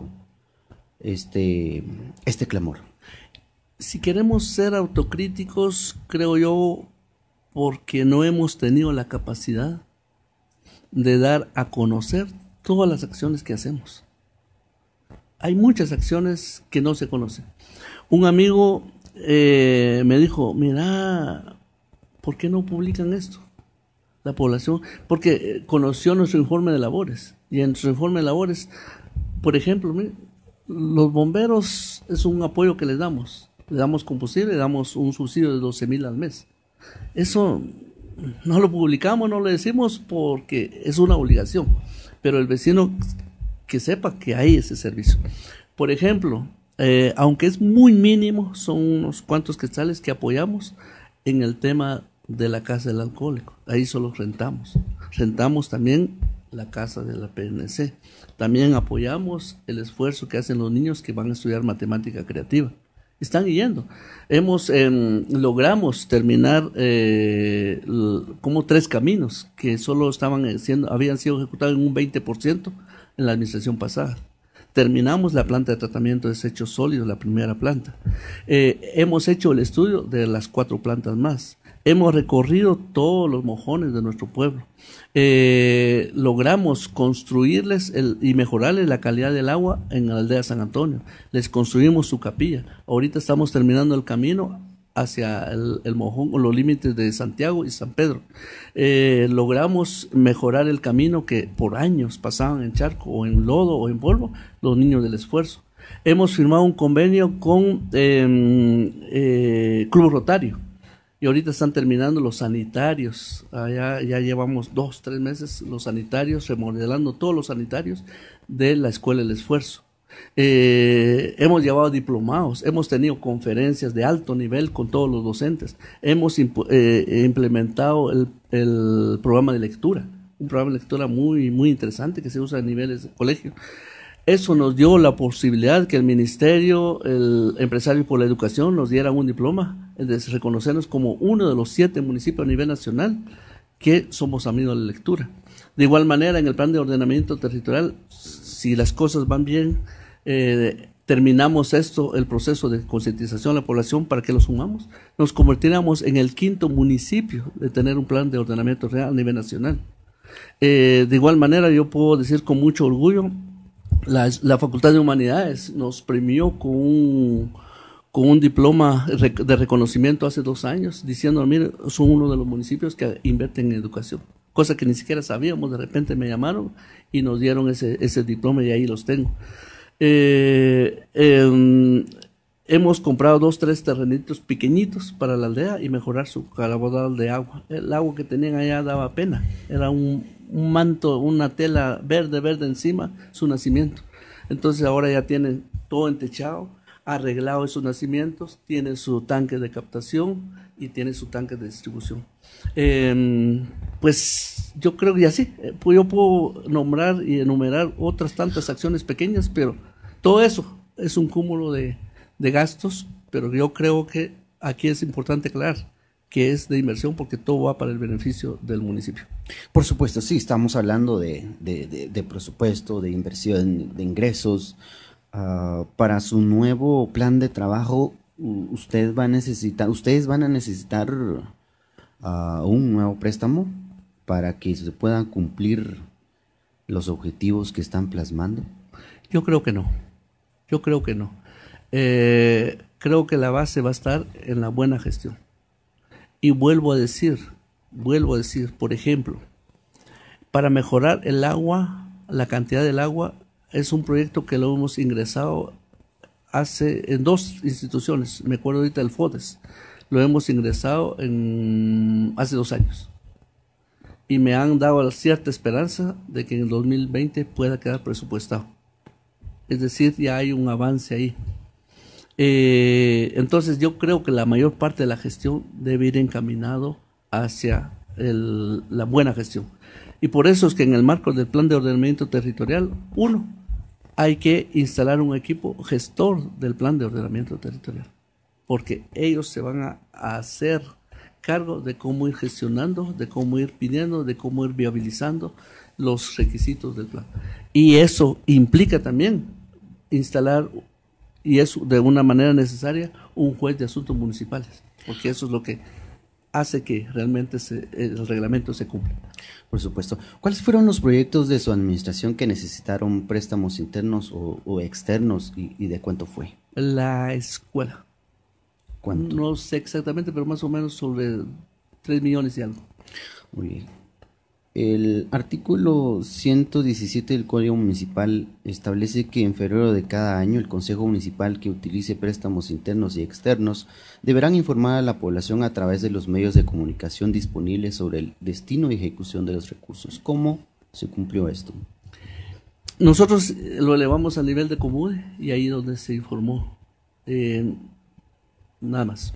este clamor? Si queremos ser autocríticos, creo yo, porque no hemos tenido la capacidad de dar a conocer todas las acciones que hacemos. Hay muchas acciones que no se conocen. Un amigo me dijo, mira, ¿por qué no publican esto? La población, porque conoció nuestro informe de labores. Y en nuestro informe de labores, por ejemplo, los bomberos es un apoyo que les damos. Le damos combustible, le damos un subsidio de 12,000 al mes. Eso no lo publicamos, no lo decimos porque es una obligación, pero el vecino que sepa que hay ese servicio. Por ejemplo, aunque es muy mínimo, son unos cuantos quetzales que apoyamos en el tema de la casa del alcohólico. Ahí solo rentamos. Rentamos también la casa de la PNC. También apoyamos el esfuerzo que hacen los niños que van a estudiar matemática creativa. Están yendo. Logramos terminar como 3 caminos que solo habían sido ejecutados en un 20% en la administración pasada. Terminamos la planta de tratamiento de desechos sólidos, la primera planta. Hemos hecho el estudio de las 4 plantas más. Hemos recorrido todos los mojones de nuestro pueblo. Logramos construirles y mejorarles la calidad del agua en la aldea San Antonio. Les construimos su capilla. Ahorita estamos terminando el camino hacia el mojón o los límites de Santiago y San Pedro. Logramos mejorar el camino que por años pasaban en charco o en lodo o en polvo los niños del esfuerzo. Hemos firmado un convenio con Club Rotario. y ahorita están terminando los sanitarios. Ya llevamos 2, 3 meses los sanitarios, remodelando todos los sanitarios de la Escuela del Esfuerzo. Hemos llevado diplomados, hemos tenido conferencias de alto nivel con todos los docentes, hemos implementado el programa de lectura, un programa de lectura muy, muy interesante que se usa a niveles de colegio. Eso nos dio la posibilidad que el Ministerio, el Empresario por la Educación, nos diera un diploma, de reconocernos como uno de los 7 municipios a nivel nacional que somos amigos de la lectura. De igual manera, en el plan de ordenamiento territorial, si las cosas van bien, terminamos el proceso de concientización a la población para que lo sumamos, nos convertiremos en el 5º municipio de tener un plan de ordenamiento real a nivel nacional. De igual manera, yo puedo decir con mucho orgullo, la Facultad de Humanidades nos premió con un diploma de reconocimiento hace 2 años, diciendo, mire, son uno de los municipios que invierten en educación, cosa que ni siquiera sabíamos. De repente me llamaron y nos dieron ese diploma y ahí los tengo. Hemos comprado 2, 3 terrenitos pequeñitos para la aldea y mejorar su caudal de agua. El agua que tenían allá daba pena, era un manto, una tela verde encima, su nacimiento. Entonces ahora ya tienen todo entechado, arreglado esos nacimientos, tiene su tanque de captación y tiene su tanque de distribución. Pues yo creo que así, yo puedo nombrar y enumerar otras tantas acciones pequeñas, pero todo eso es un cúmulo de gastos, pero yo creo que aquí es importante aclarar que es de inversión porque todo va para el beneficio del municipio. Por supuesto, sí, estamos hablando de presupuesto, de inversión, de ingresos. Para su nuevo plan de trabajo, ustedes van a necesitar un nuevo préstamo para que se puedan cumplir los objetivos que están plasmando. Yo creo que no. Creo que la base va a estar en la buena gestión. Y vuelvo a decir, por ejemplo, para mejorar el agua, la cantidad del agua, es un proyecto que lo hemos ingresado en 2 instituciones. Me acuerdo ahorita del FODES, lo hemos ingresado hace 2 años. Y me han dado cierta esperanza de que en el 2020 pueda quedar presupuestado. Es decir, ya hay un avance ahí. Entonces yo creo que la mayor parte de la gestión debe ir encaminado hacia la buena gestión. Y por eso es que en el marco del plan de ordenamiento territorial, hay que instalar un equipo gestor del plan de ordenamiento territorial, porque ellos se van a hacer cargo de cómo ir gestionando, de cómo ir pidiendo, de cómo ir viabilizando los requisitos del plan. Y eso implica también instalar, y es de una manera necesaria, un juez de asuntos municipales, porque eso es lo que hace que realmente el reglamento se cumpla. Por supuesto. ¿Cuáles fueron los proyectos de su administración que necesitaron préstamos internos o externos y de cuánto fue? La escuela. ¿Cuánto? No sé exactamente, pero más o menos sobre 3 millones y algo. Muy bien. El artículo 117 del Código Municipal establece que en febrero de cada año el Consejo Municipal que utilice préstamos internos y externos deberán informar a la población a través de los medios de comunicación disponibles sobre el destino y ejecución de los recursos. ¿Cómo se cumplió esto? Nosotros lo elevamos a nivel de Comude y ahí donde se informó. Nada más.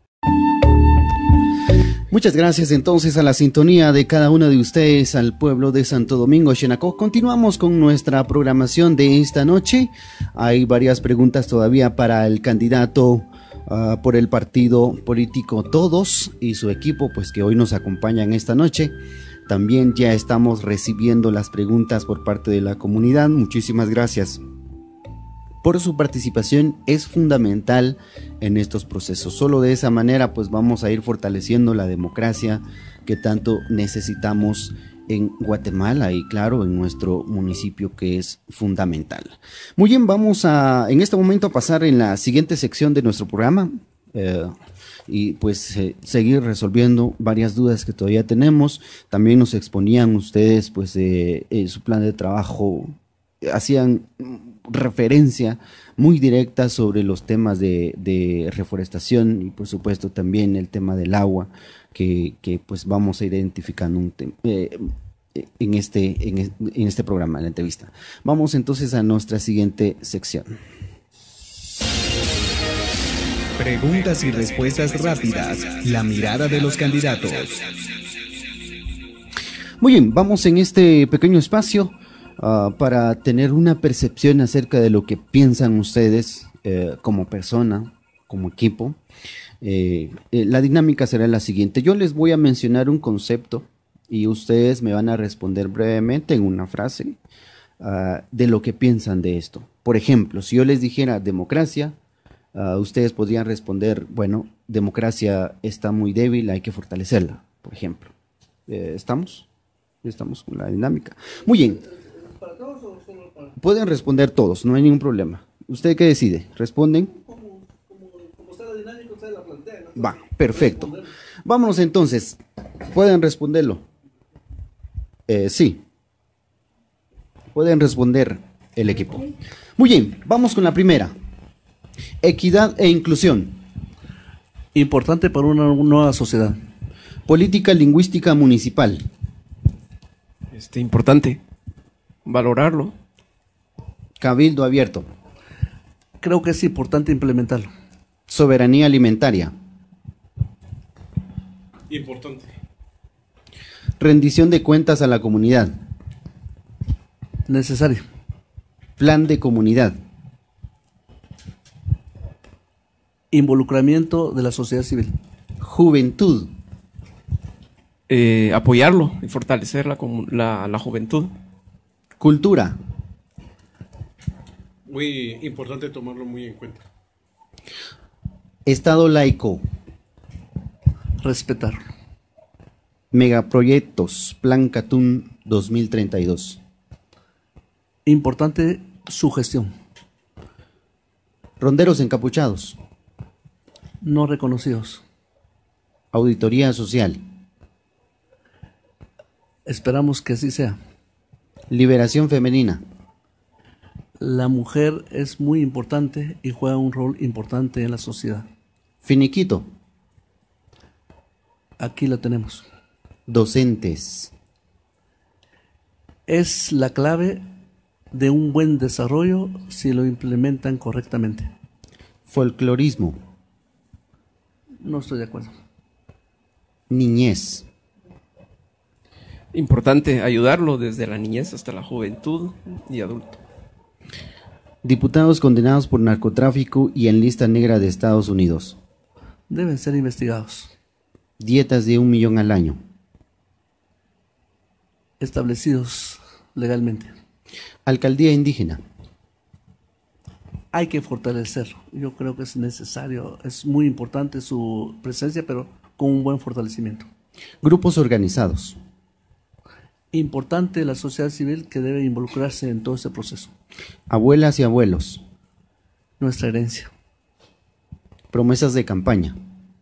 Muchas gracias entonces a la sintonía de cada uno de ustedes, al pueblo de Santo Domingo, Xenacoj. Continuamos con nuestra programación de esta noche. Hay varias preguntas todavía para el candidato por el partido político Todos y su equipo, pues que hoy nos acompañan esta noche. También ya estamos recibiendo las preguntas por parte de la comunidad. Muchísimas gracias por su participación, es fundamental en estos procesos. Solo de esa manera pues vamos a ir fortaleciendo la democracia que tanto necesitamos en Guatemala y claro en nuestro municipio, que es fundamental. Muy bien, vamos a en este momento a pasar en la siguiente sección de nuestro programa y pues seguir resolviendo varias dudas que todavía tenemos. También nos exponían ustedes pues su plan de trabajo, hacían referencia muy directa sobre los temas de reforestación y por supuesto también el tema del agua que pues vamos a ir identificando en este programa, en la entrevista. Vamos entonces a nuestra siguiente sección. Preguntas y respuestas rápidas. La mirada de los candidatos. Muy bien, vamos en este pequeño espacio para tener una percepción acerca de lo que piensan ustedes como persona, como equipo. La dinámica será la siguiente. Yo les voy a mencionar un concepto y ustedes me van a responder brevemente en una frase de lo que piensan de esto. Por ejemplo, si yo les dijera democracia, ustedes podrían responder, bueno, democracia está muy débil, hay que fortalecerla, por ejemplo. ¿Estamos? Estamos con la dinámica. Muy bien. ¿Para todos o solo para...? Pueden responder todos, no hay ningún problema. ¿Usted qué decide? ¿Responden? Como está la dinámica, usted la plantea, ¿no? Va, perfecto. Vámonos entonces. ¿Pueden responderlo? Sí. Pueden responder el equipo. Muy bien, vamos con la primera. Equidad e inclusión. Importante para una nueva sociedad. Política lingüística municipal. Importante. Valorarlo. Cabildo abierto. Creo que es importante implementarlo. Soberanía alimentaria. Importante. Rendición de cuentas a la comunidad. Necesario. Plan de comunidad. Involucramiento de la sociedad civil. Juventud. Apoyarlo y fortalecer la juventud. Cultura. Muy importante tomarlo muy en cuenta. Estado laico. Respetar. Megaproyectos. Plan Catún 2032. Importante su gestión. Ronderos encapuchados. No reconocidos. Auditoría social. Esperamos que así sea. Liberación femenina. La mujer es muy importante y juega un rol importante en la sociedad. Finiquito. Aquí la tenemos. Docentes. Es la clave de un buen desarrollo si lo implementan correctamente. Folclorismo. No estoy de acuerdo. Niñez. Importante ayudarlo desde la niñez hasta la juventud y adulto. Diputados condenados por narcotráfico y en lista negra de Estados Unidos. Deben ser investigados. Dietas de 1 millón al año. Establecidos legalmente. Alcaldía indígena. Hay que fortalecerlo. Yo creo que es necesario, es muy importante su presencia, pero con un buen fortalecimiento. Grupos organizados. Importante la sociedad civil que debe involucrarse en todo este proceso. Abuelas y abuelos. Nuestra herencia. Promesas de campaña.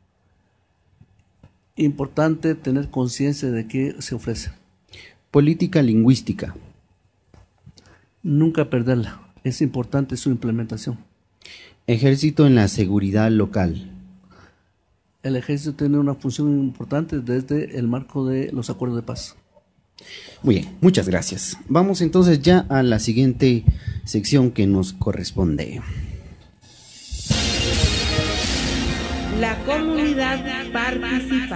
Importante tener conciencia de qué se ofrece. Política lingüística. Nunca perderla. Es importante su implementación. Ejército en la seguridad local. El ejército tiene una función importante desde el marco de los acuerdos de paz. Muy bien, muchas gracias. Vamos entonces ya a la siguiente sección que nos corresponde. La comunidad participa.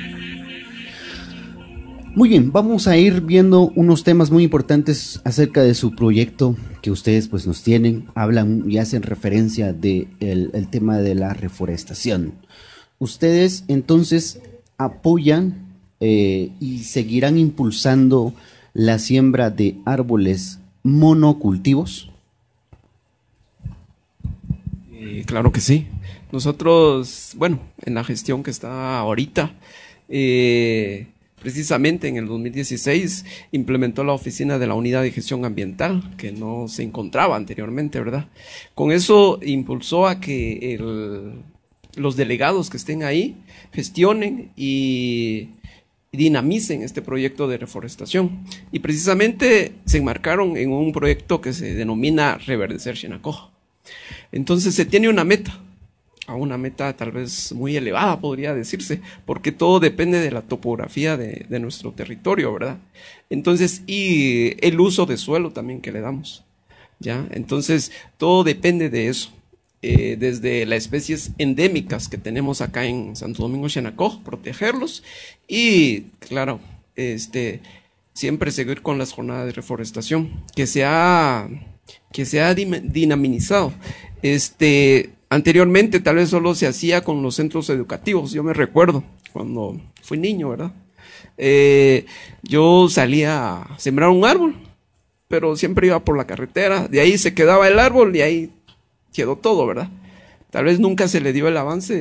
Muy bien, vamos a ir viendo unos temas muy importantes acerca de su proyecto que ustedes pues nos tienen, hablan y hacen referencia de el tema de la reforestación. Ustedes entonces apoyan y seguirán impulsando la siembra de árboles monocultivos. Claro que sí. Nosotros, bueno, en la gestión que está ahorita, precisamente en el 2016 implementó la oficina de la Unidad de Gestión Ambiental, que no se encontraba anteriormente, ¿verdad? Con eso impulsó a que los delegados que estén ahí gestionen y dinamicen este proyecto de reforestación. Y precisamente se enmarcaron en un proyecto que se denomina Reverdecer Xenacoj. Entonces se tiene una meta tal vez muy elevada, podría decirse, porque todo depende de la topografía de nuestro territorio, ¿verdad? Entonces, y el uso de suelo también que le damos, ¿ya? Entonces, todo depende de eso. Desde las especies endémicas que tenemos acá en Santo Domingo Xenacoj, protegerlos y, claro, siempre seguir con las jornadas de reforestación que se ha dinamizado. Anteriormente tal vez solo se hacía con los centros educativos. Yo me recuerdo cuando fui niño, ¿verdad? Yo salía a sembrar un árbol, pero siempre iba por la carretera, de ahí se quedaba el árbol y ahí quedó todo, ¿verdad? Tal vez nunca se le dio el avance,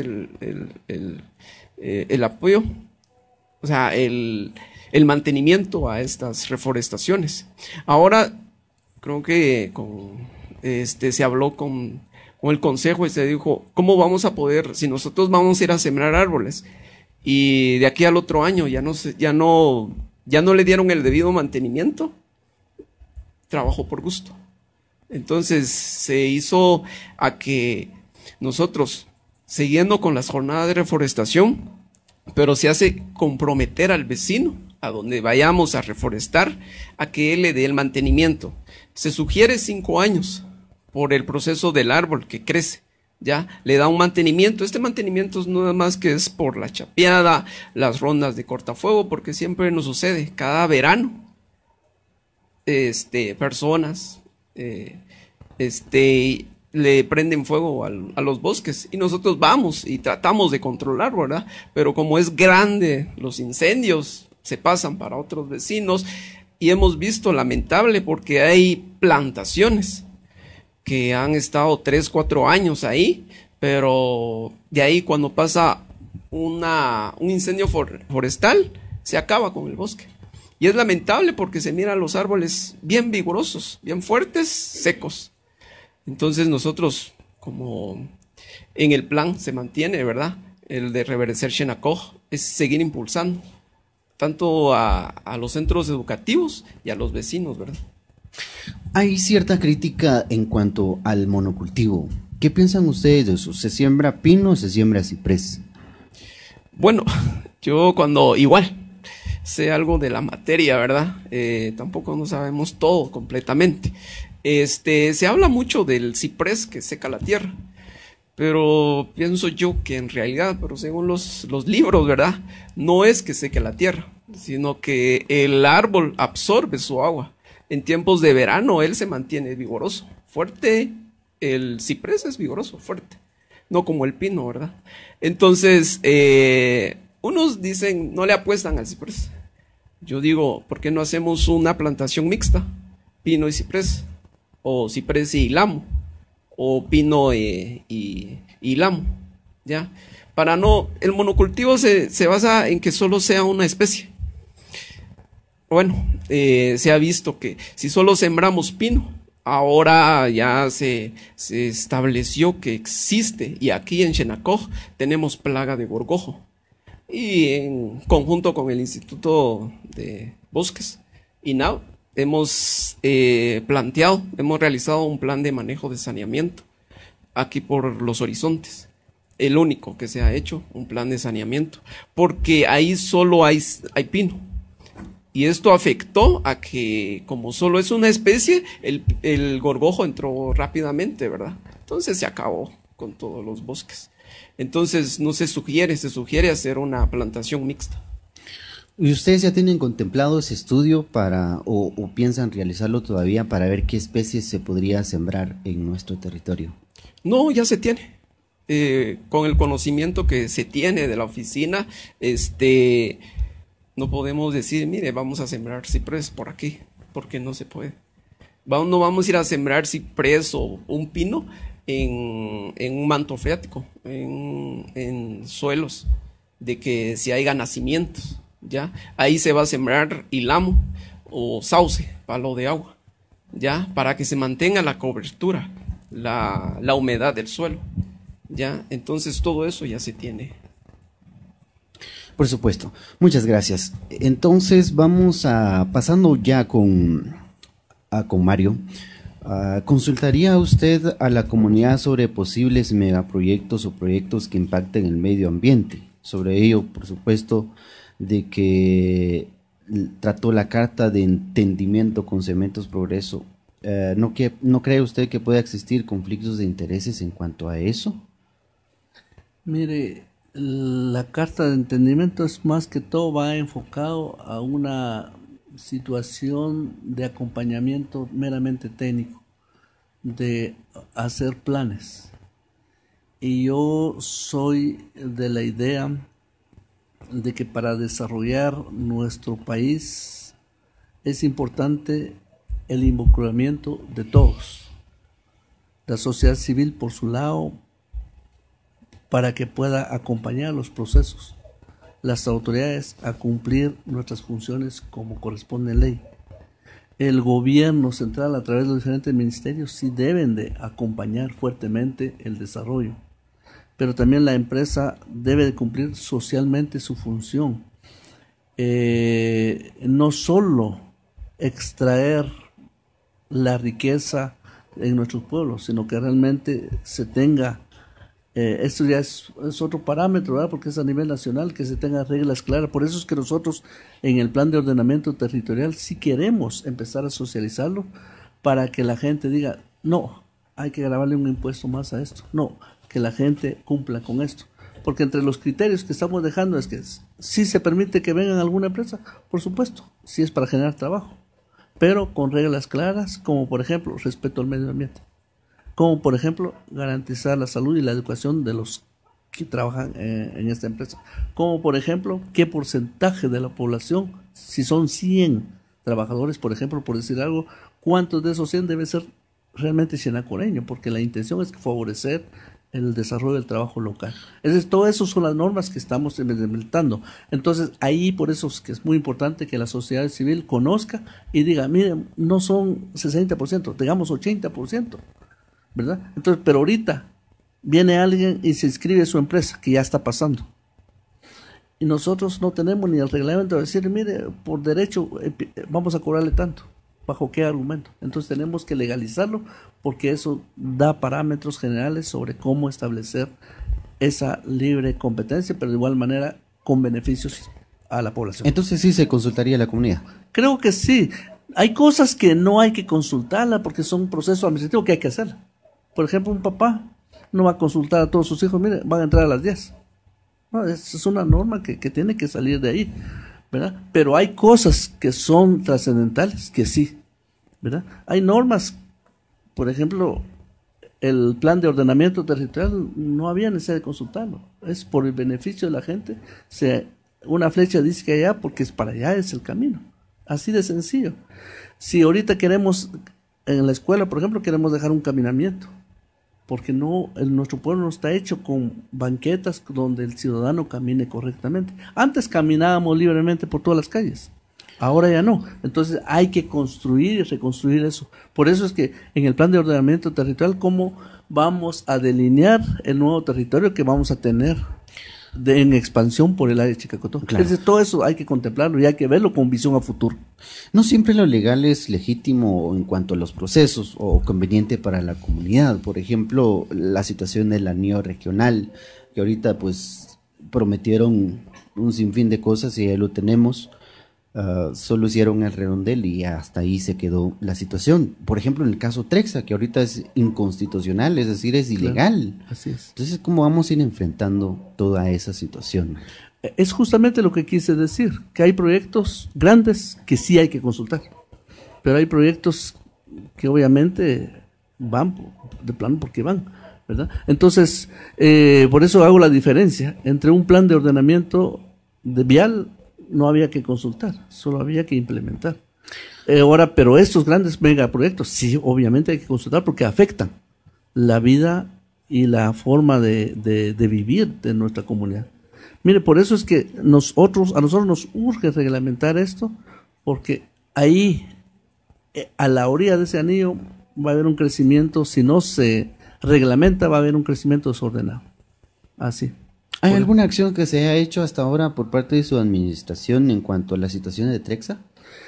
el apoyo, o sea, el mantenimiento a estas reforestaciones. Ahora creo que se habló con el consejo y se dijo, ¿cómo vamos a poder, si nosotros vamos a ir a sembrar árboles y de aquí al otro año ya no le dieron el debido mantenimiento? Trabajo por gusto. Entonces se hizo a que nosotros, siguiendo con las jornadas de reforestación, pero se hace comprometer al vecino a donde vayamos a reforestar, a que él le dé el mantenimiento. Se sugiere 5 años por el proceso del árbol que crece, ya le da un mantenimiento. Este mantenimiento es nada más que es por la chapeada, las rondas de cortafuego, porque siempre nos sucede cada verano, personas le prenden fuego a los bosques y nosotros vamos y tratamos de controlar, ¿verdad? Pero como es grande, los incendios se pasan para otros vecinos y hemos visto lamentable porque hay plantaciones que han estado 3, 4 años ahí, pero de ahí cuando pasa un incendio forestal se acaba con el bosque. Y es lamentable porque se miran los árboles bien vigorosos, bien fuertes, secos. Entonces nosotros, como en el plan se mantiene, ¿verdad? El de Reverdecer Xenacoj es seguir impulsando tanto a los centros educativos y a los vecinos, ¿verdad? Hay cierta crítica en cuanto al monocultivo. ¿Qué piensan ustedes de eso? ¿Se siembra pino o se siembra ciprés? Bueno, yo cuando igual sé algo de la materia, ¿verdad? Tampoco no sabemos todo completamente. Se habla mucho del ciprés que seca la tierra, pero pienso yo que en realidad, pero según los libros, ¿verdad? No es que seque la tierra, sino que el árbol absorbe su agua. En tiempos de verano él se mantiene vigoroso, fuerte. El ciprés es vigoroso, fuerte, no como el pino, ¿verdad? Entonces, unos dicen, no le apuestan al ciprés. Yo digo, ¿por qué no hacemos una plantación mixta? Pino y ciprés, o ciprés y ilamo, o pino y ilamo, ¿ya? Para no, el monocultivo se basa en que solo sea una especie. Bueno, se ha visto que si solo sembramos pino, ahora ya se estableció que existe, y aquí en Xenacoj tenemos plaga de gorgojo. Y en conjunto con el Instituto de Bosques, INAO, hemos realizado un plan de manejo de saneamiento aquí por Los Horizontes. El único que se ha hecho, un plan de saneamiento, porque ahí solo hay pino. Y esto afectó a que, como solo es una especie, el gorgojo entró rápidamente, ¿verdad? Entonces se acabó con todos los bosques. Entonces no se sugiere hacer una plantación mixta. ¿Y ustedes ya tienen contemplado ese estudio o piensan realizarlo todavía para ver qué especies se podría sembrar en nuestro territorio? No, ya se tiene. Con el conocimiento que se tiene de la oficina, no podemos decir, mire, vamos a sembrar ciprés por aquí, porque no se puede. No vamos a ir a sembrar ciprés o un pino en un manto freático, en suelos de que si haya nacimientos, ¿ya? Ahí se va a sembrar ilamo o sauce, palo de agua, ¿ya? Para que se mantenga la cobertura, la humedad del suelo, ¿ya? Entonces todo eso ya se tiene. Por supuesto. Muchas gracias. Entonces vamos a, pasando ya con Mario, ¿consultaría usted a la comunidad sobre posibles megaproyectos o proyectos que impacten el medio ambiente? Sobre ello, por supuesto, de que trató la Carta de Entendimiento con Cementos Progreso. ¿No cree usted que pueda existir conflictos de intereses en cuanto a eso? Mire, la Carta de Entendimiento es más que todo va enfocado a una situación de acompañamiento meramente técnico, de hacer planes. Y yo soy de la idea de que para desarrollar nuestro país es importante el involucramiento de todos, la sociedad civil por su lado, para que pueda acompañar los procesos, las autoridades a cumplir nuestras funciones como corresponde en ley. El gobierno central a través de los diferentes ministerios sí deben de acompañar fuertemente el desarrollo, pero también la empresa debe de cumplir socialmente su función. No solo extraer la riqueza en nuestros pueblos, sino que realmente se tenga, esto ya es otro parámetro, ¿verdad? Porque es a nivel nacional, que se tengan reglas claras. Por eso es que nosotros en el plan de ordenamiento territorial sí queremos empezar a socializarlo para que la gente diga, no, hay que grabarle un impuesto más a esto, no, que la gente cumpla con esto. Porque entre los criterios que estamos dejando es que sí se permite que vengan alguna empresa, por supuesto, sí es para generar trabajo, pero con reglas claras, como por ejemplo respeto al medio ambiente, como por ejemplo garantizar la salud y la educación de los que trabajan en esta empresa, como por ejemplo qué porcentaje de la población, si son 100 trabajadores, por ejemplo, por decir algo, cuántos de esos 100 debe ser realmente xenacoreño, porque la intención es favorecer el desarrollo del trabajo local. Entonces, todo eso son las normas que estamos implementando. Entonces, ahí por eso es que es muy importante que la sociedad civil conozca y diga, miren, no son 60%, digamos 80%, ¿verdad? Entonces, pero ahorita viene alguien y se inscribe su empresa, que ya está pasando. Y nosotros no tenemos ni el reglamento de decir, mire, por derecho vamos a cobrarle tanto. ¿Bajo qué argumento? Entonces tenemos que legalizarlo porque eso da parámetros generales sobre cómo establecer esa libre competencia, pero de igual manera con beneficios a la población. Entonces sí se consultaría a la comunidad. Creo que sí. Hay cosas que no hay que consultarla porque son un proceso administrativo que hay que hacer. Por ejemplo, un papá no va a consultar a todos sus hijos, mire, van a entrar a las 10. No, es una norma que tiene que salir de ahí, ¿verdad? Pero hay cosas que son trascendentales que sí, ¿verdad? Hay normas, por ejemplo, el plan de ordenamiento territorial no había necesidad de consultarlo, es por el beneficio de la gente. Una flecha dice que allá porque es para allá, es el camino, así de sencillo. Si ahorita queremos, en la escuela, por ejemplo, queremos dejar un caminamiento, porque nuestro pueblo no está hecho con banquetas donde el ciudadano camine correctamente. Antes caminábamos libremente por todas las calles, ahora ya no. Entonces hay que construir y reconstruir eso. Por eso es que en el plan de ordenamiento territorial, ¿cómo vamos a delinear el nuevo territorio que vamos a tener en expansión por el área de Chicacotó? Claro. Entonces todo eso hay que contemplarlo y hay que verlo con visión a futuro. No siempre lo legal es legítimo en cuanto a los procesos o conveniente para la comunidad. Por ejemplo, la situación del anillo regional, que ahorita pues prometieron un sinfín de cosas y ya lo tenemos. Solo hicieron el redondel y hasta ahí se quedó la situación. Por ejemplo, en el caso Trexa, que ahorita es inconstitucional, es decir, es ilegal. Claro, así es. Entonces, ¿cómo vamos a ir enfrentando toda esa situación? Es justamente lo que quise decir, que hay proyectos grandes que sí hay que consultar, pero hay proyectos que obviamente van de plano porque van, ¿verdad? Entonces, por eso hago la diferencia entre un plan de ordenamiento de vial. No había que consultar, solo había que implementar. Ahora, pero estos grandes megaproyectos, sí, obviamente hay que consultar porque afectan la vida y la forma de vivir de nuestra comunidad. Mire, por eso es que a nosotros nos urge reglamentar esto, porque ahí, a la orilla de ese anillo, va a haber un crecimiento, si no se reglamenta, va a haber un crecimiento desordenado. Así. ¿Hay alguna acción que se haya hecho hasta ahora por parte de su administración en cuanto a la situación de Trexa?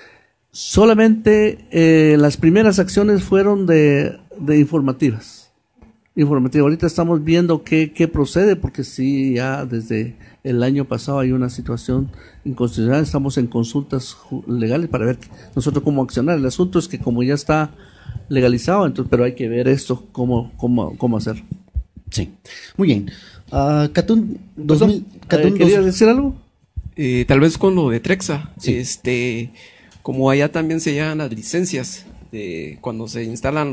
Solamente las primeras acciones fueron de informativas. Ahorita estamos viendo qué procede, porque sí, ya desde el año pasado hay una situación inconstitucional. Estamos en consultas legales para ver nosotros cómo accionar. El asunto es que como ya está legalizado, entonces, pero hay que ver esto, cómo hacerlo. Sí, muy bien. Catún, ¿querías decir algo? Tal vez con lo de Trexa, Sí. como allá también se llaman las licencias de cuando se instalan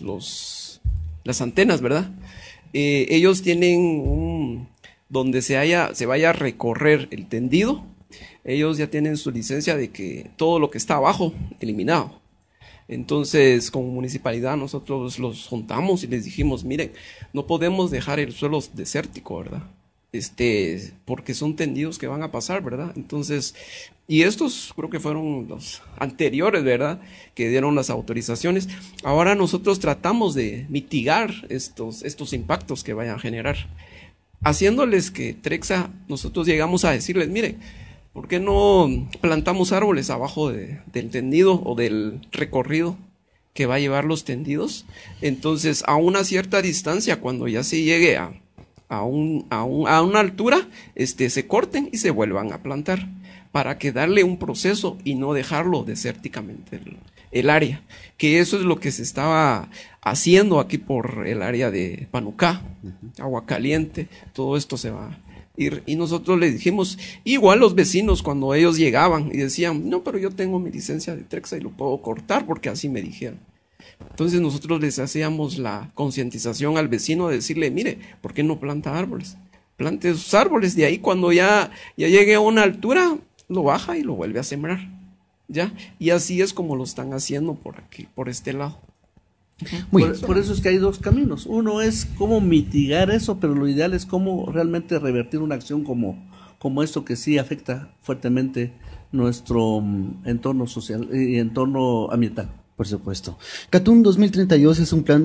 las antenas, ¿verdad? Ellos tienen donde se vaya a recorrer el tendido, ellos ya tienen su licencia de que todo lo que está abajo, eliminado. Entonces, como municipalidad, nosotros los juntamos y les dijimos, miren, no podemos dejar el suelo desértico, ¿verdad? Porque son tendidos que van a pasar, ¿verdad? Entonces, y estos creo que fueron los anteriores, ¿verdad? Que dieron las autorizaciones. Ahora nosotros tratamos de mitigar estos impactos que vayan a generar, haciéndoles que Trexa, nosotros llegamos a decirles, miren, ¿por qué no plantamos árboles abajo del tendido o del recorrido que va a llevar los tendidos? Entonces, a una cierta distancia, cuando ya se llegue a una altura, se corten y se vuelvan a plantar, para que darle un proceso y no dejarlo desérticamente el área, que eso es lo que se estaba haciendo aquí por el área de Panucá, Agua Caliente, todo esto se va a ir, y nosotros les dijimos, igual los vecinos cuando ellos llegaban y decían, no, pero yo tengo mi licencia de Trexa y lo puedo cortar porque así me dijeron. Entonces nosotros les hacíamos la concientización al vecino de decirle, mire, ¿por qué no planta árboles? Plante sus árboles, de ahí cuando ya llegue a una altura, lo baja y lo vuelve a sembrar, ¿ya? Y así es como lo están haciendo por aquí, por este lado. Por eso es que hay dos caminos. Uno es cómo mitigar eso, pero lo ideal es cómo realmente revertir una acción como esto que sí afecta fuertemente nuestro entorno social y entorno ambiental. Por supuesto. Catún 2032 es un plan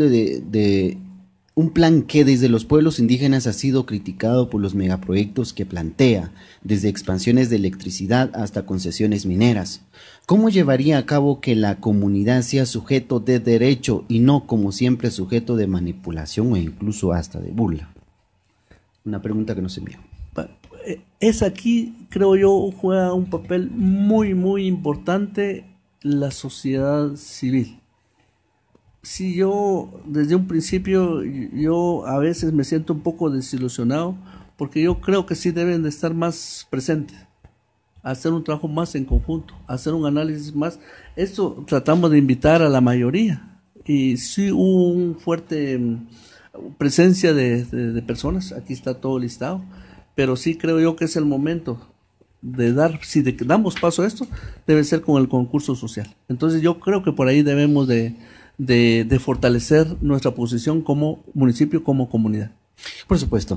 un plan que desde los pueblos indígenas ha sido criticado por los megaproyectos que plantea, desde expansiones de electricidad hasta concesiones mineras. ¿Cómo llevaría a cabo que la comunidad sea sujeto de derecho y no, como siempre, sujeto de manipulación o incluso hasta de burla? Una pregunta que nos envió. Es aquí, creo yo, juega un papel muy, muy importante la sociedad civil. Si yo, desde un principio, yo a veces me siento un poco desilusionado, porque yo creo que sí deben de estar más presentes, hacer un trabajo más en conjunto, hacer un análisis más. Esto tratamos de invitar a la mayoría, y sí hubo un fuerte presencia de personas, aquí está todo listado, pero sí creo yo que es el momento de si damos paso a esto, debe ser con el concurso social. Entonces yo creo que por ahí debemos de fortalecer nuestra posición como municipio, como comunidad. Por supuesto.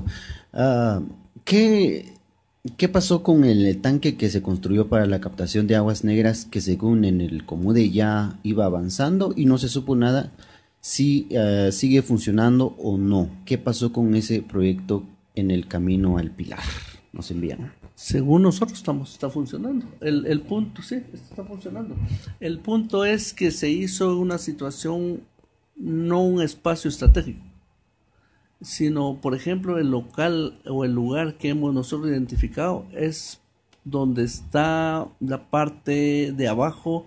¿Qué pasó con el tanque que se construyó para la captación de aguas negras, que según en el Comude ya iba avanzando y no se supo nada si sigue funcionando o no? ¿Qué pasó con ese proyecto en el camino al Pilar? Nos envían. Según nosotros está funcionando. El punto, sí, está funcionando. El punto es que se hizo una situación, no un espacio estratégico, sino, por ejemplo, el local o el lugar que hemos nosotros identificado es donde está la parte de abajo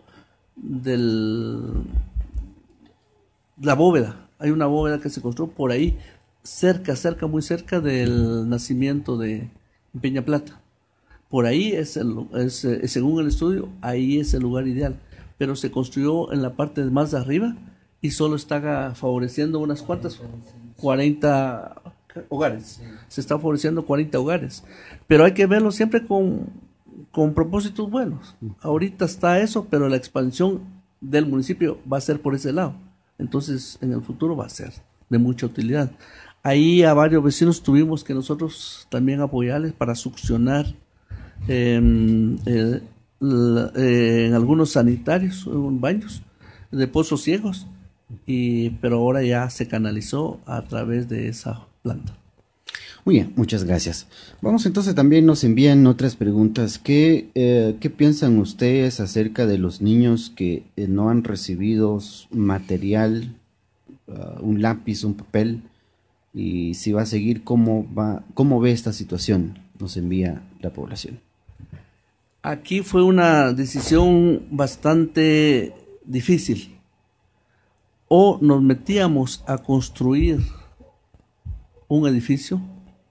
la bóveda. Hay una bóveda que se construyó por ahí, muy cerca del nacimiento de Peña Plata. Por ahí según el estudio, ahí es el lugar ideal, pero se construyó en la parte más de arriba y solo está favoreciendo unas cuantas, 40 hogares. Se está favoreciendo 40 hogares, pero hay que verlo siempre con propósitos buenos. Ahorita está eso, pero la expansión del municipio va a ser por ese lado. Entonces, en el futuro va a ser de mucha utilidad. Ahí a varios vecinos tuvimos que nosotros también apoyarles para succionar en algunos sanitarios, en baños de pozos ciegos, pero ahora ya se canalizó a través de esa planta. Muy bien, muchas gracias. Vamos entonces, también nos envían otras preguntas. ¿Qué piensan ustedes acerca de los niños que no han recibido material, un lápiz, un papel? Y si va a seguir, ¿cómo ve esta situación? Nos envía la población. Aquí fue una decisión bastante difícil. O nos metíamos a construir un edificio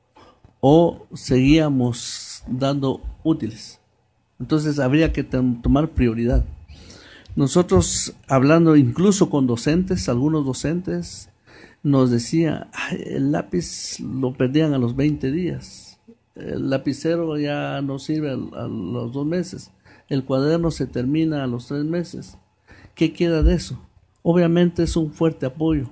o seguíamos dando útiles. Entonces habría que tomar prioridad. Nosotros, hablando incluso con docentes, algunos docentes nos decían, el lápiz lo perdían a los 20 días, el lapicero ya no sirve a los 2 meses, el cuaderno se termina a los 3 meses. ¿Qué queda de eso? Obviamente es un fuerte apoyo,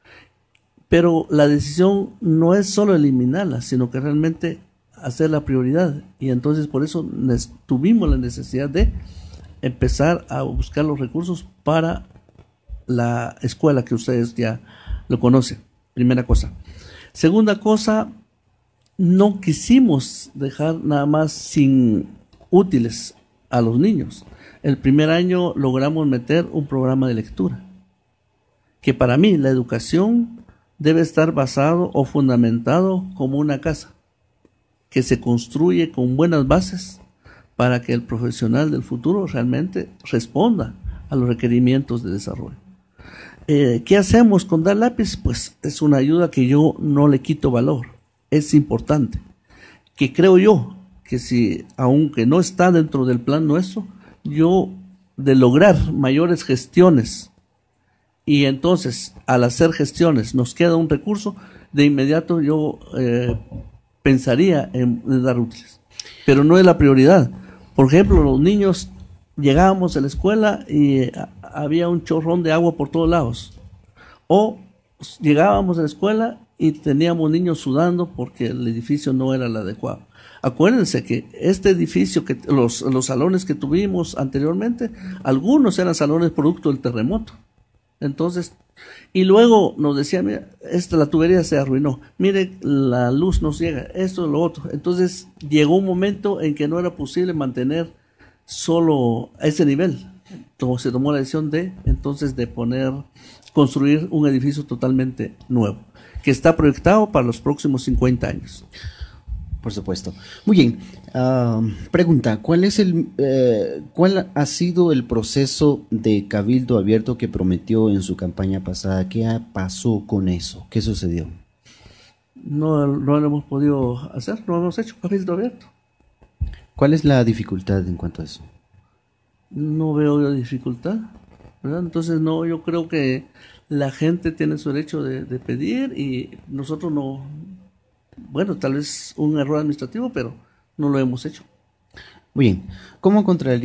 pero la decisión no es solo eliminarla, sino que realmente hacer la prioridad. Y entonces por eso tuvimos la necesidad de empezar a buscar los recursos para la escuela, que ustedes ya lo conocen. Primera cosa. Segunda cosa, no quisimos dejar nada más sin útiles a los niños. El primer año logramos meter un programa de lectura, que para mí la educación debe estar basado o fundamentado como una casa, que se construye con buenas bases para que el profesional del futuro realmente responda a los requerimientos de desarrollo. ¿Qué hacemos con dar lápiz? Pues es una ayuda que yo no le quito valor, es importante, que creo yo que si, aunque no está dentro del plan nuestro, yo de lograr mayores gestiones y entonces al hacer gestiones nos queda un recurso, de inmediato yo pensaría en dar útiles, pero no es la prioridad. Por ejemplo, los niños llegábamos a la escuela y había un chorrón de agua por todos lados, o llegábamos a la escuela y teníamos niños sudando porque el edificio no era el adecuado. Acuérdense que este edificio, que los salones que tuvimos anteriormente, algunos eran salones producto del terremoto. Entonces, y luego nos decían, mira, la tubería se arruinó, mire, la luz nos llega, esto, lo otro. Entonces, llegó un momento en que no era posible mantener solo a ese nivel. Entonces, se tomó la decisión de construir un edificio totalmente nuevo, que está proyectado para los próximos 50 años. Por supuesto. Muy bien. Pregunta, ¿cuál ha sido el proceso de cabildo abierto que prometió en su campaña pasada? ¿Qué pasó con eso? ¿Qué sucedió? No lo hemos podido hacer, no hemos hecho cabildo abierto. ¿Cuál es la dificultad en cuanto a eso? No veo yo dificultad, ¿verdad? Entonces yo creo que la gente tiene su derecho de pedir y nosotros no. Bueno, tal vez un error administrativo, pero no lo hemos hecho. Muy bien. ¿Cómo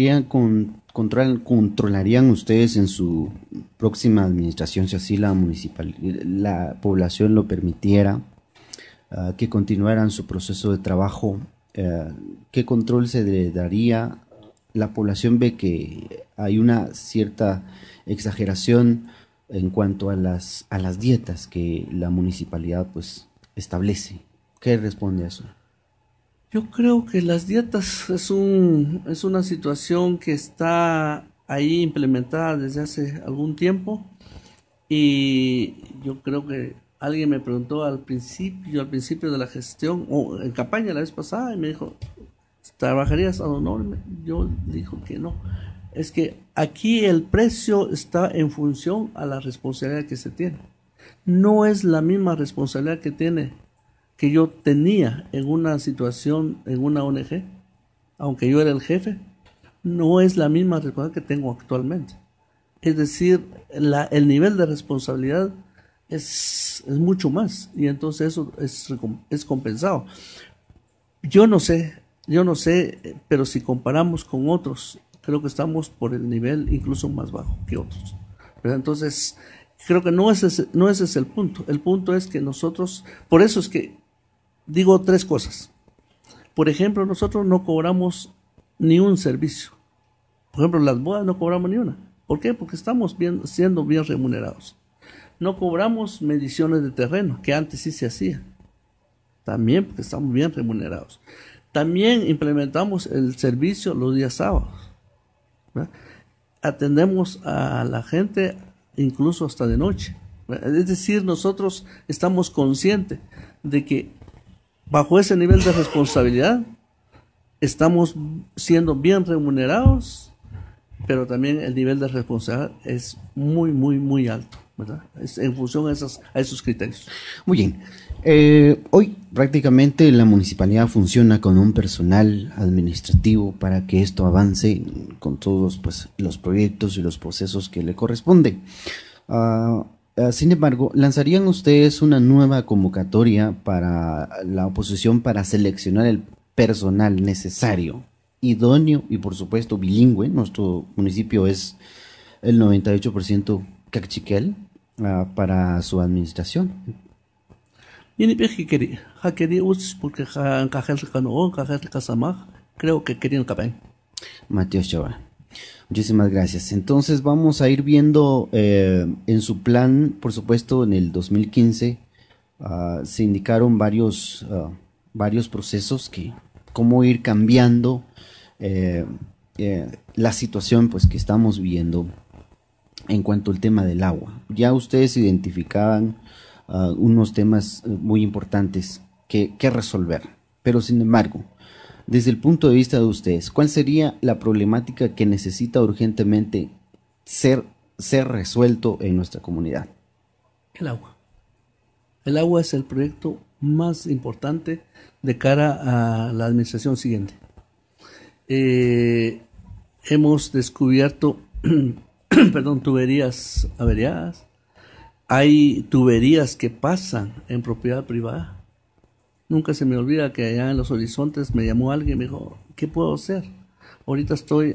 controlarían ustedes en su próxima administración, si así la población lo permitiera, que continuaran su proceso de trabajo? ¿Qué control se le daría? La población ve que hay una cierta exageración en cuanto a las dietas que la municipalidad pues establece. ¿Qué responde a eso? Yo creo que las dietas es una situación que está ahí implementada desde hace algún tiempo y yo creo que alguien me preguntó al principio de la gestión o en campaña la vez pasada y me dijo, ¿trabajarías a honor? Yo dijo que no. Es que aquí el precio está en función a la responsabilidad que se tiene. No es la misma responsabilidad que yo tenía en una situación, en una ONG, aunque yo era el jefe, no es la misma responsabilidad que tengo actualmente. Es decir, el nivel de responsabilidad es mucho más y entonces eso es compensado. Yo no sé, pero si comparamos con otros, creo que estamos por el nivel incluso más bajo que otros. ¿Verdad? Entonces, creo que no ese es el punto. El punto es que nosotros, por eso es que digo 3 cosas. Por ejemplo, nosotros no cobramos ni un servicio. Por ejemplo, las bodas no cobramos ni una. ¿Por qué? Porque estamos siendo bien remunerados. No cobramos mediciones de terreno, que antes sí se hacía. también porque estamos bien remunerados. También implementamos el servicio los días sábados, ¿verdad? Atendemos a la gente incluso hasta de noche, ¿verdad? Es decir, nosotros estamos conscientes de que bajo ese nivel de responsabilidad estamos siendo bien remunerados, pero también el nivel de responsabilidad es muy, muy, muy alto, ¿verdad? Es en función a esos criterios. Muy bien. Hoy prácticamente la municipalidad funciona con un personal administrativo para que esto avance con todos pues, los proyectos y los procesos que le corresponden. Sin embargo, ¿lanzarían ustedes una nueva convocatoria para la oposición para seleccionar el personal necesario, idóneo y por supuesto bilingüe? Nuestro municipio es el 98% cachiquel para su administración. Creo que querían capen. Mateo Chaval. Muchísimas gracias. Entonces vamos a ir viendo en su plan, por supuesto, en el 2015 se indicaron varios procesos que cómo ir cambiando la situación pues que estamos viviendo en cuanto al tema del agua. Ya ustedes identificaban unos temas muy importantes que resolver, pero sin embargo, desde el punto de vista de ustedes, ¿cuál sería la problemática que necesita urgentemente ser resuelto en nuestra comunidad? El agua. El agua es el proyecto más importante de cara a la administración siguiente. Hemos descubierto tuberías averiadas. Hay tuberías que pasan en propiedad privada. Nunca se me olvida que allá en Los Horizontes me llamó alguien y me dijo, ¿qué puedo hacer? Ahorita estoy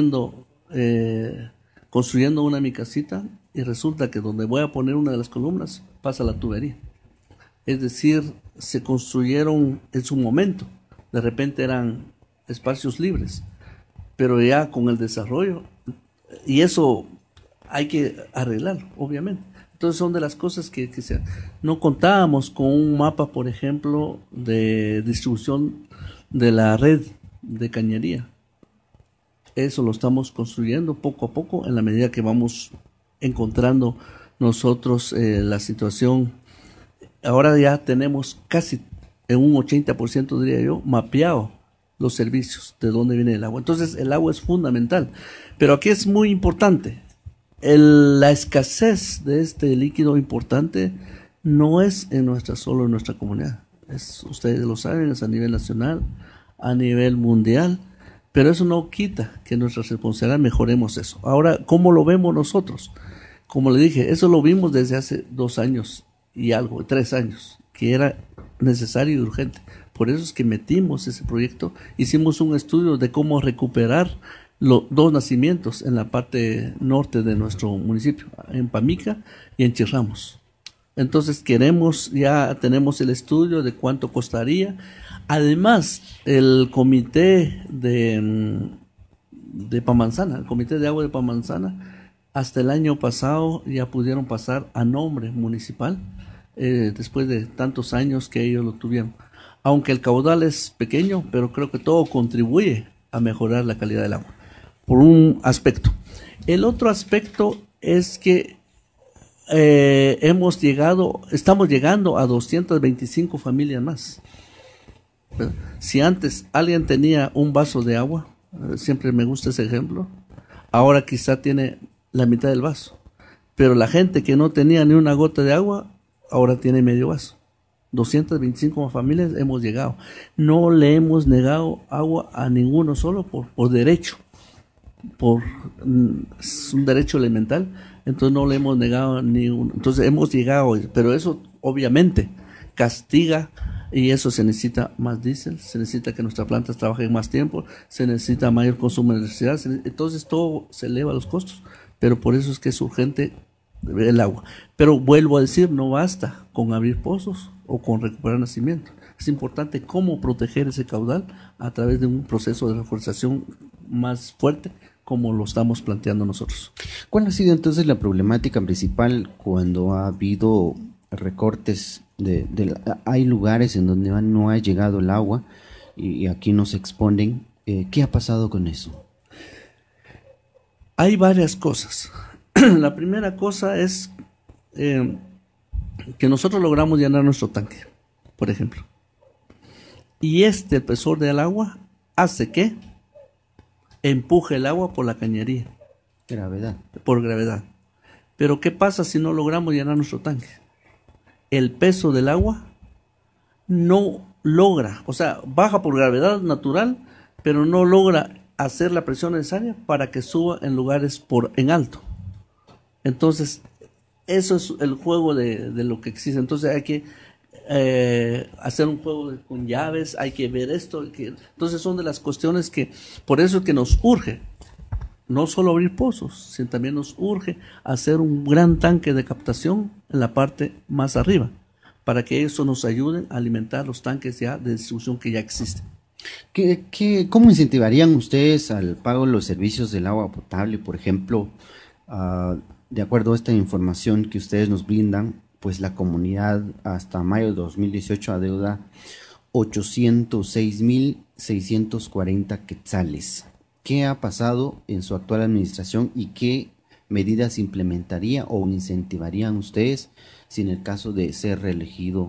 construyendo una mi casita y resulta que donde voy a poner una de las columnas pasa la tubería. Es decir, se construyeron en su momento, de repente eran espacios libres, pero ya con el desarrollo, y eso hay que arreglarlo, obviamente. Entonces son de las cosas que no contábamos con un mapa, por ejemplo, de distribución de la red de cañería. Eso lo estamos construyendo poco a poco en la medida que vamos encontrando nosotros la situación. Ahora ya tenemos casi en un 80%, diría yo, mapeado los servicios, de dónde viene el agua. Entonces el agua es fundamental, pero aquí es muy importante. La escasez de este líquido importante no es solo en nuestra comunidad. Ustedes lo saben, es a nivel nacional, a nivel mundial, pero eso no quita que nuestra responsabilidad mejoremos eso. Ahora, ¿cómo lo vemos nosotros? Como le dije, eso lo vimos desde hace 2 años y algo, 3 años, que era necesario y urgente. Por eso es que metimos ese proyecto, hicimos un estudio de cómo recuperar los 2 nacimientos en la parte norte de nuestro municipio, en Pamica y en Chirramos. Entonces ya tenemos el estudio de cuánto costaría. Además, el comité de Pamanzana, el comité de agua de Pamanzana, hasta el año pasado ya pudieron pasar a nombre municipal, después de tantos años que ellos lo tuvieron. Aunque el caudal es pequeño, pero creo que todo contribuye a mejorar la calidad del agua, por un aspecto. El otro aspecto es que estamos llegando a 225 familias más. Si antes alguien tenía un vaso de agua, siempre me gusta ese ejemplo, ahora quizá tiene la mitad del vaso, pero la gente que no tenía ni una gota de agua, ahora tiene medio vaso. 225 familias hemos llegado. No le hemos negado agua a ninguno, solo por derecho. Es un derecho elemental, entonces no le hemos negado ni uno. Entonces hemos llegado, pero eso obviamente castiga, y eso se necesita más diésel, se necesita que nuestras plantas trabajen más tiempo, se necesita mayor consumo de electricidad, entonces todo se eleva los costos, pero por eso es que es urgente el agua. Pero vuelvo a decir, no basta con abrir pozos o con recuperar nacimiento. Es importante cómo proteger ese caudal a través de un proceso de reforestación más fuerte, como lo estamos planteando nosotros. ¿Cuál ha sido entonces la problemática principal cuando ha habido recortes hay lugares en donde no ha llegado el agua y aquí nos exponen. ¿Qué ha pasado con eso? Hay varias cosas. La primera cosa es que nosotros logramos llenar nuestro tanque, por ejemplo. Y el espesor del agua hace que empuje el agua por la cañería. Gravedad. Por gravedad. Pero ¿qué pasa si no logramos llenar nuestro tanque? El peso del agua no logra, o sea, baja por gravedad natural, pero no logra hacer la presión necesaria para que suba en lugares en alto. Entonces, eso es el juego de lo que existe. Entonces hay que hacer un juego con llaves, hay que ver esto. Entonces son de las cuestiones que, por eso es que nos urge, no solo abrir pozos, sino también nos urge hacer un gran tanque de captación en la parte más arriba, para que eso nos ayude a alimentar los tanques ya de distribución que ya existen. ¿Cómo incentivarían ustedes al pago de los servicios del agua potable? Por ejemplo, de acuerdo a esta información que ustedes nos brindan, pues la comunidad hasta mayo de 2018 adeuda 806.640 quetzales. ¿Qué ha pasado en su actual administración y qué medidas implementaría o incentivarían ustedes si en el caso de ser reelegido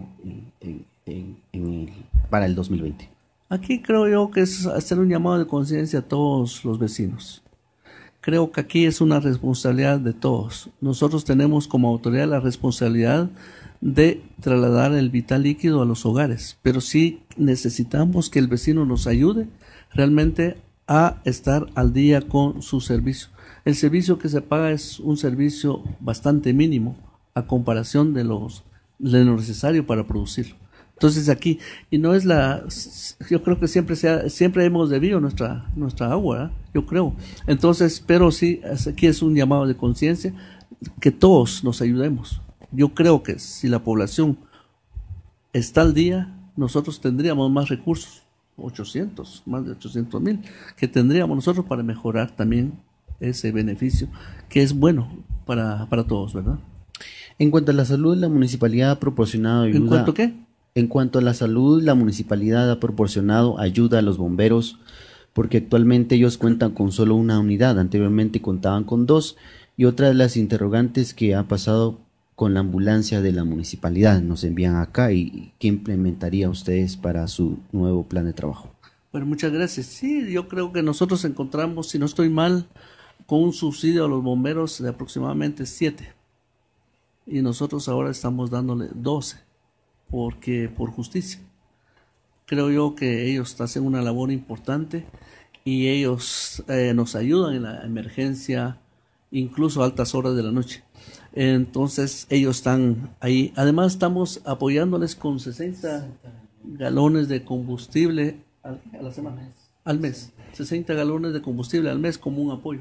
para el 2020? Aquí creo yo que es hacer un llamado de conciencia a todos los vecinos. Creo que aquí es una responsabilidad de todos. Nosotros tenemos como autoridad la responsabilidad de trasladar el vital líquido a los hogares, pero sí necesitamos que el vecino nos ayude realmente a estar al día con su servicio. El servicio que se paga es un servicio bastante mínimo a comparación de lo necesario para producirlo. Entonces aquí, y no es yo creo que siempre hemos debido nuestra agua, ¿eh? Yo creo. Entonces, pero sí, aquí es un llamado de conciencia, que todos nos ayudemos. Yo creo que si la población está al día, nosotros tendríamos más recursos, más de 800,000, que tendríamos nosotros para mejorar también ese beneficio, que es bueno para todos, ¿verdad? En cuanto a la salud, la municipalidad ha proporcionado ayuda. ¿En cuanto a qué? En cuanto a la salud, la municipalidad ha proporcionado ayuda a los bomberos porque actualmente ellos cuentan con solo una unidad, anteriormente contaban con 2, y otra de las interrogantes que ha pasado con la ambulancia de la municipalidad, nos envían acá, y ¿qué implementaría ustedes para su nuevo plan de trabajo? Bueno, muchas gracias. Sí, yo creo que nosotros encontramos, si no estoy mal, con un subsidio a los bomberos de aproximadamente 7, y nosotros ahora estamos dándole 12. Porque por justicia. Creo yo que ellos hacen una labor importante y ellos nos ayudan en la emergencia, incluso a altas horas de la noche. Entonces ellos están ahí. Además estamos apoyándoles con 60 galones de combustible a la semana, al mes. 60 galones de combustible al mes como un apoyo.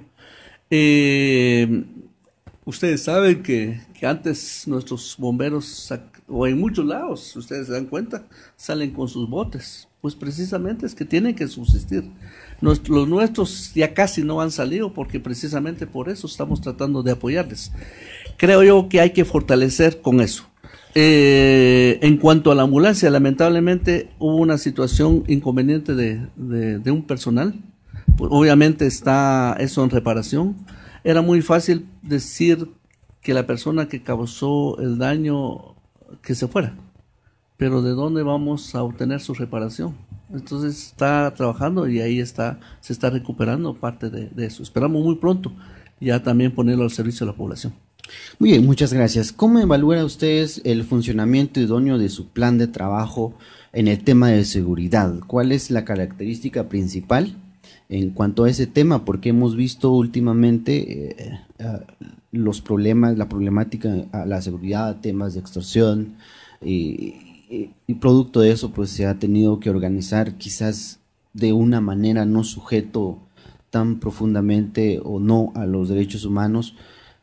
Ustedes saben que antes nuestros bomberos, o en muchos lados, ustedes se dan cuenta, salen con sus botes. Pues precisamente es que tienen que subsistir. Los nuestros ya casi no han salido porque precisamente por eso estamos tratando de apoyarles. Creo yo que hay que fortalecer con eso. En cuanto a la ambulancia, lamentablemente hubo una situación inconveniente de un personal. Pues obviamente está eso en reparación. Era muy fácil decir que la persona que causó el daño que se fuera, pero ¿de dónde vamos a obtener su reparación? Entonces está trabajando y ahí se está recuperando parte de eso. Esperamos muy pronto ya también ponerlo al servicio de la población. Muy bien, muchas gracias. ¿Cómo evalúan ustedes el funcionamiento idóneo de su plan de trabajo en el tema de seguridad? ¿Cuál es la característica principal en cuanto a ese tema? Porque hemos visto últimamente los problemas, la problemática a la seguridad, temas de extorsión, y producto de eso pues se ha tenido que organizar quizás de una manera no sujeto tan profundamente o no a los derechos humanos.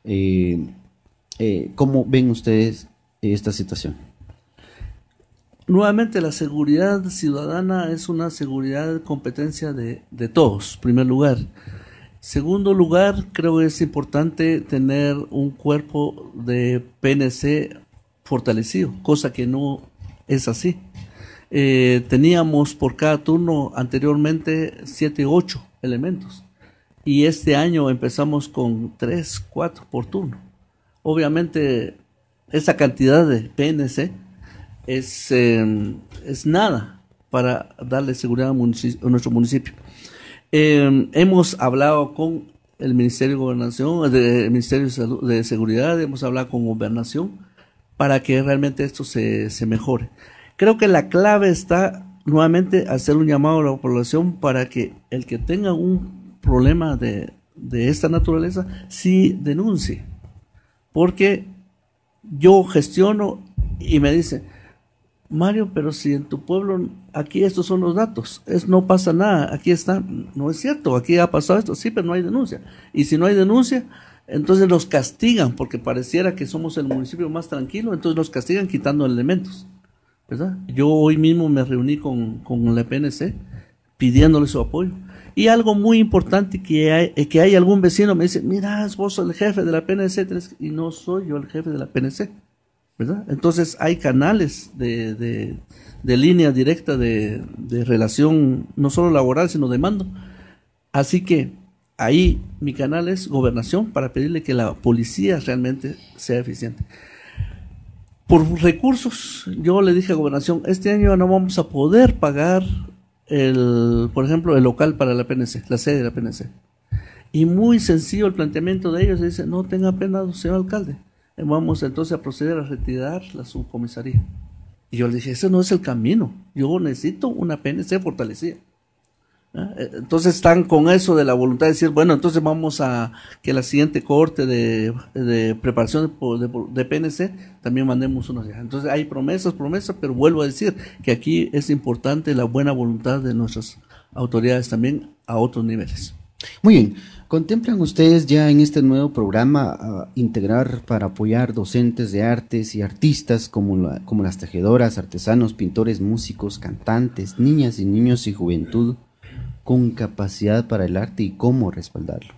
¿Cómo ven ustedes esta situación? Nuevamente, la seguridad ciudadana es una seguridad de competencia de todos, en primer lugar. Segundo lugar, creo que es importante tener un cuerpo de PNC fortalecido, cosa que no es así. Teníamos por cada turno anteriormente 7, 8 elementos y este año empezamos con 3, 4 por turno. Obviamente esa cantidad de PNC es nada para darle seguridad a nuestro municipio. Hemos hablado con el Ministerio de Gobernación, el Ministerio de Salud, de Seguridad, hemos hablado con Gobernación para que realmente esto se mejore. Creo que la clave está nuevamente hacer un llamado a la población para que el que tenga un problema de esta naturaleza sí denuncie, porque yo gestiono y me dice: Mario, pero si en tu pueblo, aquí estos son los datos, no pasa nada, aquí está, no es cierto, aquí ha pasado esto, sí, pero no hay denuncia. Y si no hay denuncia, entonces nos castigan, porque pareciera que somos el municipio más tranquilo, entonces nos castigan quitando elementos, ¿verdad? Yo hoy mismo me reuní con la PNC pidiéndole su apoyo. Y algo muy importante que hay algún vecino me dice: mira, vos sos el jefe de la PNC, y no soy yo el jefe de la PNC, ¿verdad? Entonces hay canales de línea directa de relación, no solo laboral, sino de mando. Así que ahí mi canal es Gobernación para pedirle que la policía realmente sea eficiente. Por recursos, yo le dije a Gobernación: este año no vamos a poder pagar por ejemplo, el local para la PNC, la sede de la PNC. Y muy sencillo el planteamiento de ellos, dice: no tenga pena, señor alcalde, vamos entonces a proceder a retirar la subcomisaría. Y yo le dije: ese no es el camino, yo necesito una PNC fortalecida. Entonces están con eso de la voluntad de decir: bueno, entonces vamos a que la siguiente cohorte de preparación de PNC también mandemos unos. Entonces hay promesas, pero vuelvo a decir que aquí es importante la buena voluntad de nuestras autoridades también a otros niveles. Muy bien, ¿contemplan ustedes ya en este nuevo programa integrar para apoyar docentes de artes y artistas como las tejedoras, artesanos, pintores, músicos, cantantes, niñas y niños y juventud con capacidad para el arte, y cómo respaldarlo?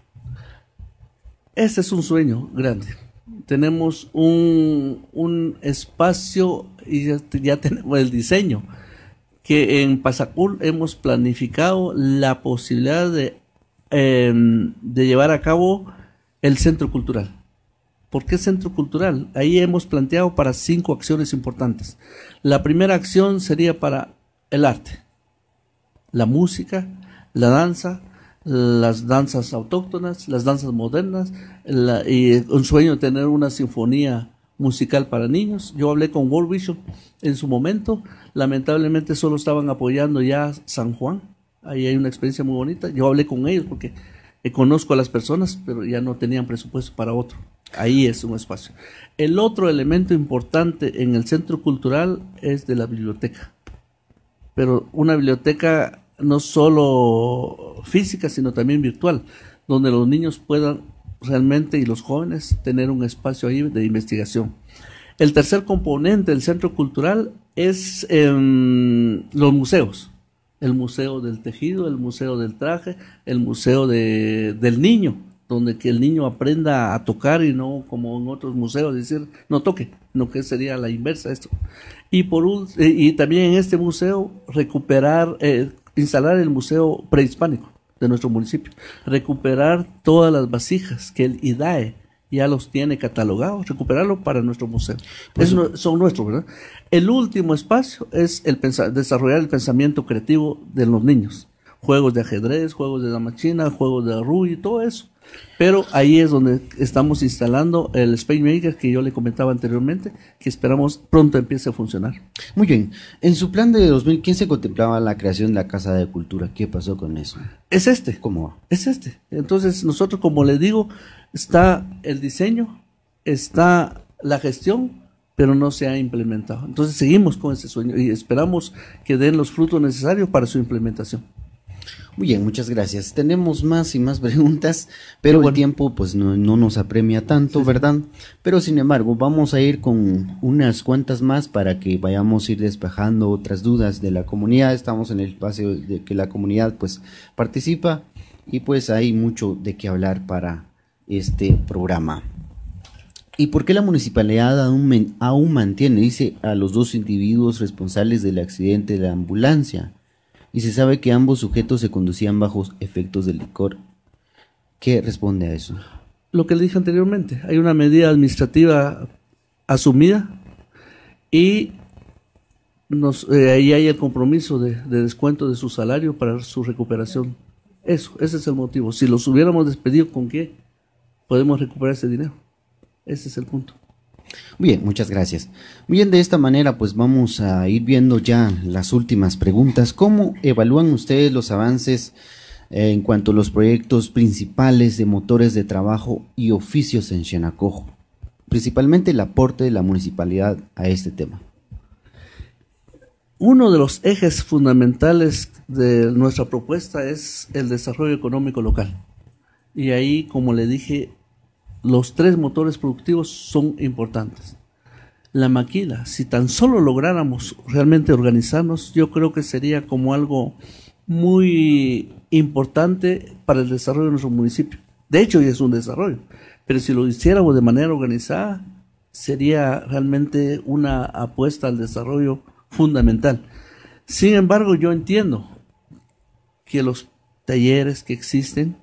Este es un sueño grande. Tenemos un espacio y ya tenemos el diseño, que en Pasacul hemos planificado la posibilidad de llevar a cabo el centro cultural. ¿Por qué centro cultural? Ahí hemos planteado para 5 acciones importantes. La primera acción sería para el arte, la música, la danza, las danzas autóctonas, las danzas modernas, y un sueño de tener una sinfonía musical para niños. Yo hablé con World Vision en su momento, lamentablemente solo estaban apoyando ya San Juan, ahí hay una experiencia muy bonita. Yo hablé con ellos porque conozco a las personas, pero ya no tenían presupuesto para otro. Ahí es un espacio. El otro elemento importante en el centro cultural es de la biblioteca, pero una biblioteca no solo física, sino también virtual, donde los niños puedan realmente, y los jóvenes, tener un espacio ahí de investigación. El tercer componente del centro cultural es los museos. El museo del tejido, el museo del traje, el museo del niño, donde que el niño aprenda a tocar y no como en otros museos decir no toque, no, que sería la inversa esto. Y también en este museo recuperar, instalar el museo prehispánico de nuestro municipio, recuperar todas las vasijas que el IDAE ya los tiene catalogados, recuperarlo para nuestro museo. Pues, son nuestros, ¿verdad? El último espacio es desarrollar el pensamiento creativo de los niños. Juegos de ajedrez, juegos de dama china, juegos de rugby, todo eso. Pero ahí es donde estamos instalando el Space Maker que yo le comentaba anteriormente, que esperamos pronto empiece a funcionar. Muy bien. En su plan de 2015 contemplaba la creación de la Casa de Cultura. ¿Qué pasó con eso? Es este. ¿Cómo va? Es este. Entonces nosotros, como les digo, está el diseño, está la gestión, pero no se ha implementado. Entonces seguimos con ese sueño y esperamos que den los frutos necesarios para su implementación. Muy bien, muchas gracias. Tenemos más y más preguntas, pero bueno, el tiempo pues no nos apremia tanto, sí, ¿verdad? Pero sin embargo, vamos a ir con unas cuantas más para que vayamos a ir despejando otras dudas de la comunidad. Estamos en el espacio de que la comunidad pues participa y pues hay mucho de qué hablar para este programa. ¿Y por qué la municipalidad aún mantiene, dice, a los dos individuos responsables del accidente de la ambulancia? Y se sabe que ambos sujetos se conducían bajo efectos de licor. ¿Qué responde a eso? Lo que le dije anteriormente, hay una medida administrativa asumida y ahí hay el compromiso de descuento de su salario para su recuperación. Ese es el motivo. Si los hubiéramos despedido, ¿con qué podemos recuperar ese dinero? Ese es el punto. Bien, muchas gracias. Bien, de esta manera pues vamos a ir viendo ya las últimas preguntas. ¿Cómo evalúan ustedes los avances en cuanto a los proyectos principales de motores de trabajo y oficios en Xenacojo? Principalmente el aporte de la municipalidad a este tema. Uno de los ejes fundamentales de nuestra propuesta es el desarrollo económico local. Y ahí, como le dije, los 3 motores productivos son importantes. La maquila, si tan solo lográramos realmente organizarnos, yo creo que sería como algo muy importante para el desarrollo de nuestro municipio. De hecho, ya es un desarrollo, pero si lo hiciéramos de manera organizada, sería realmente una apuesta al desarrollo fundamental. Sin embargo, yo entiendo que los talleres que existen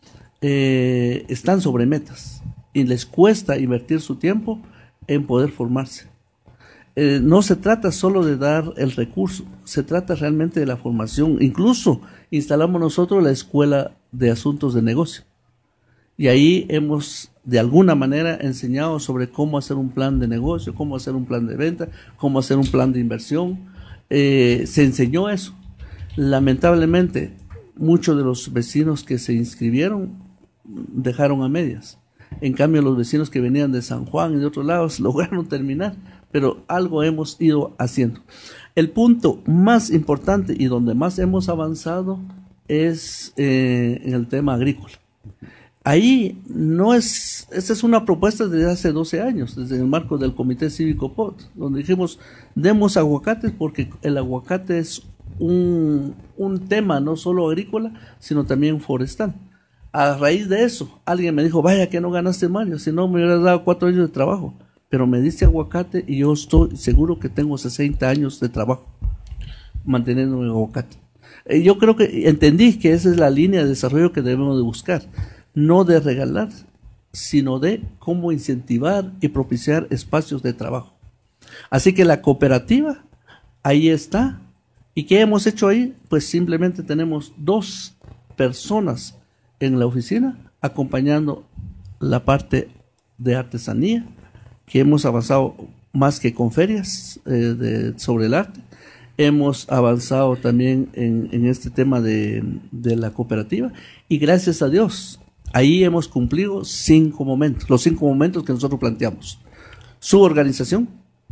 están sobre metas y les cuesta invertir su tiempo en poder formarse. No se trata solo de dar el recurso, se trata realmente de la formación. Incluso instalamos nosotros la Escuela de Asuntos de Negocio y ahí hemos de alguna manera enseñado sobre cómo hacer un plan de negocio, cómo hacer un plan de venta, cómo hacer un plan de inversión. Se enseñó eso. Lamentablemente, muchos de los vecinos que se inscribieron dejaron a medias. En cambio, los vecinos que venían de San Juan y de otros lados lograron terminar, pero algo hemos ido haciendo. El punto más importante y donde más hemos avanzado es en el tema agrícola. Ahí esta es una propuesta desde hace 12 años, desde el marco del Comité Cívico POT, donde dijimos, demos aguacates porque el aguacate es un tema no solo agrícola, sino también forestal. A raíz de eso, alguien me dijo, vaya que no ganaste, Mario, si no me hubieras dado 4 años de trabajo, pero me diste aguacate y yo estoy seguro que tengo 60 años de trabajo manteniendo el aguacate. Yo creo que entendí que esa es la línea de desarrollo que debemos de buscar, no de regalar, sino de cómo incentivar y propiciar espacios de trabajo. Así que la cooperativa, ahí está. ¿Y qué hemos hecho ahí? Pues simplemente tenemos 2 personas en la oficina acompañando la parte de artesanía, que hemos avanzado más que con ferias sobre el arte. Hemos avanzado también en este tema de la cooperativa y gracias a Dios, ahí hemos cumplido 5 momentos, los 5 momentos que nosotros planteamos. Su organización,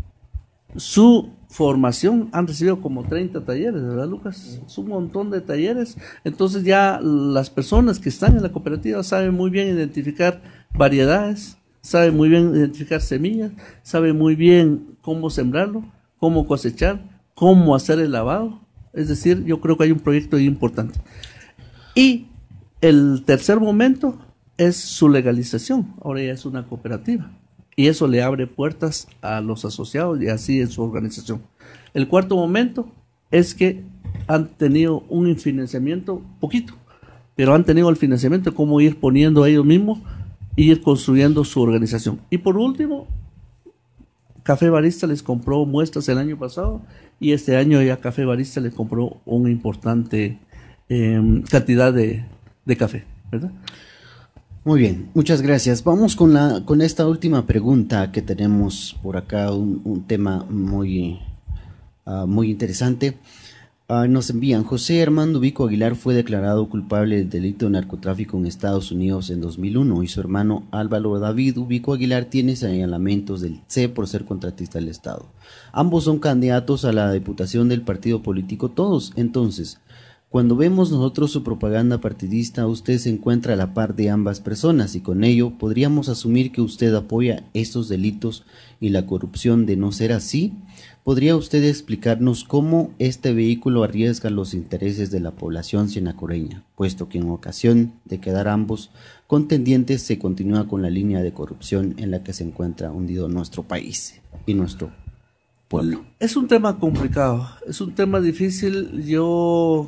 su formación, han recibido como 30 talleres, ¿verdad, Lucas? Es un montón de talleres. Entonces ya las personas que están en la cooperativa saben muy bien identificar variedades, saben muy bien identificar semillas, saben muy bien cómo sembrarlo, cómo cosechar, cómo hacer el lavado. Es decir, yo creo que hay un proyecto importante. Y el tercer momento es su legalización. Ahora ya es una cooperativa. Y eso le abre puertas a los asociados y así en su organización. El cuarto momento es que han tenido un financiamiento poquito, pero han tenido el financiamiento de cómo ir poniendo a ellos mismos e ir construyendo su organización. Y por último, Café Barista les compró muestras el año pasado y este año ya Café Barista les compró una importante cantidad de café, ¿verdad? Muy bien, muchas gracias. Vamos con esta última pregunta que tenemos por acá, un tema muy interesante. Nos envían, José Armando Vico Aguilar fue declarado culpable del delito de narcotráfico en Estados Unidos en 2001 y su hermano Álvaro David Vico Aguilar tiene señalamientos del C por ser contratista del Estado. Ambos son candidatos a la diputación del partido político Todos. Entonces, Cuando vemos nosotros su propaganda partidista, usted se encuentra a la par de ambas personas y con ello podríamos asumir que usted apoya estos delitos y la corrupción. De no ser así, ¿podría usted explicarnos cómo este vehículo arriesga los intereses de la población cienacoreña, puesto que en ocasión de quedar ambos contendientes se continúa con la línea de corrupción en la que se encuentra hundido nuestro país y nuestro pueblo? Es un tema complicado, es un tema difícil. Yo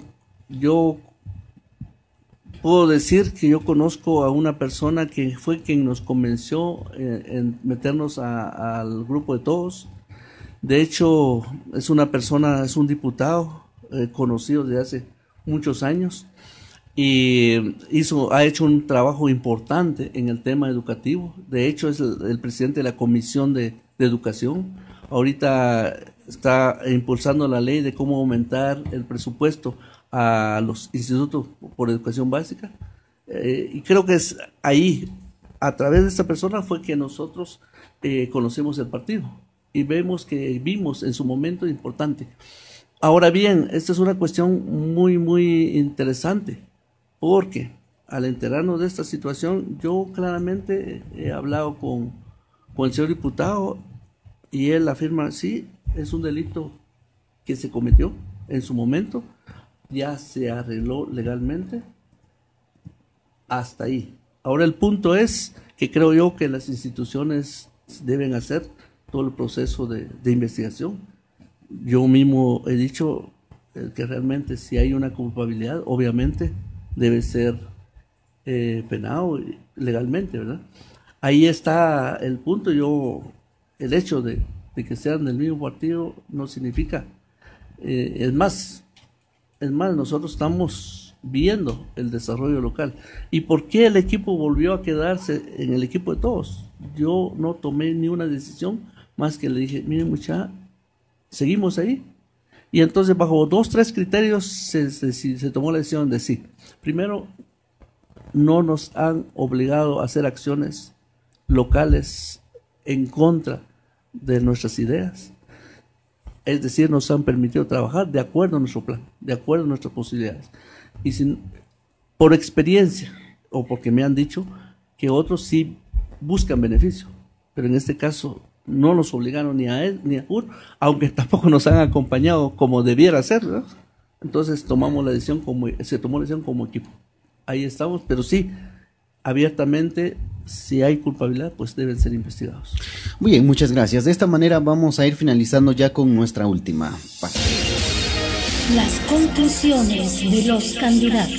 puedo decir que yo conozco a una persona que fue quien nos convenció en meternos al grupo de todos. De hecho, es una persona, es un diputado conocido desde hace muchos años y ha hecho un trabajo importante en el tema educativo. De hecho, es el presidente de la Comisión de Educación. Ahorita está impulsando la ley de cómo aumentar el presupuesto a los institutos por educación básica. Y creo que es ahí, a través de esta persona, fue que nosotros conocemos el partido y vimos en su momento importante. Ahora bien, esta es una cuestión muy, muy interesante, porque al enterarnos de esta situación, yo claramente he hablado con el señor diputado y él afirma, sí, es un delito que se cometió en su momento, ya se arregló legalmente, hasta ahí. Ahora el punto es que creo yo que las instituciones deben hacer todo el proceso de investigación. Yo mismo he dicho que realmente si hay una culpabilidad, obviamente debe ser penado legalmente, ¿verdad? Ahí está el punto. El hecho de que sean del mismo partido no significa, es más, nosotros estamos viendo el desarrollo local. ¿Y por qué el equipo volvió a quedarse en el equipo de todos? Yo no tomé ni una decisión más que le dije, miren muchacha, seguimos ahí. Y entonces bajo 2-3 criterios se tomó la decisión de sí. Primero, no nos han obligado a hacer acciones locales en contra de nuestras ideas. Es decir, nos han permitido trabajar de acuerdo a nuestro plan, de acuerdo a nuestras posibilidades. Y por experiencia, o porque me han dicho que otros sí buscan beneficio, pero en este caso no nos obligaron ni a él ni a UR, aunque tampoco nos han acompañado como debiera ser, ¿verdad? Entonces se tomó la decisión como equipo. Ahí estamos, pero sí, abiertamente, si hay culpabilidad, pues deben ser investigados. Muy bien, muchas gracias. De esta manera vamos a ir finalizando ya con nuestra última parte. Las conclusiones de los candidatos.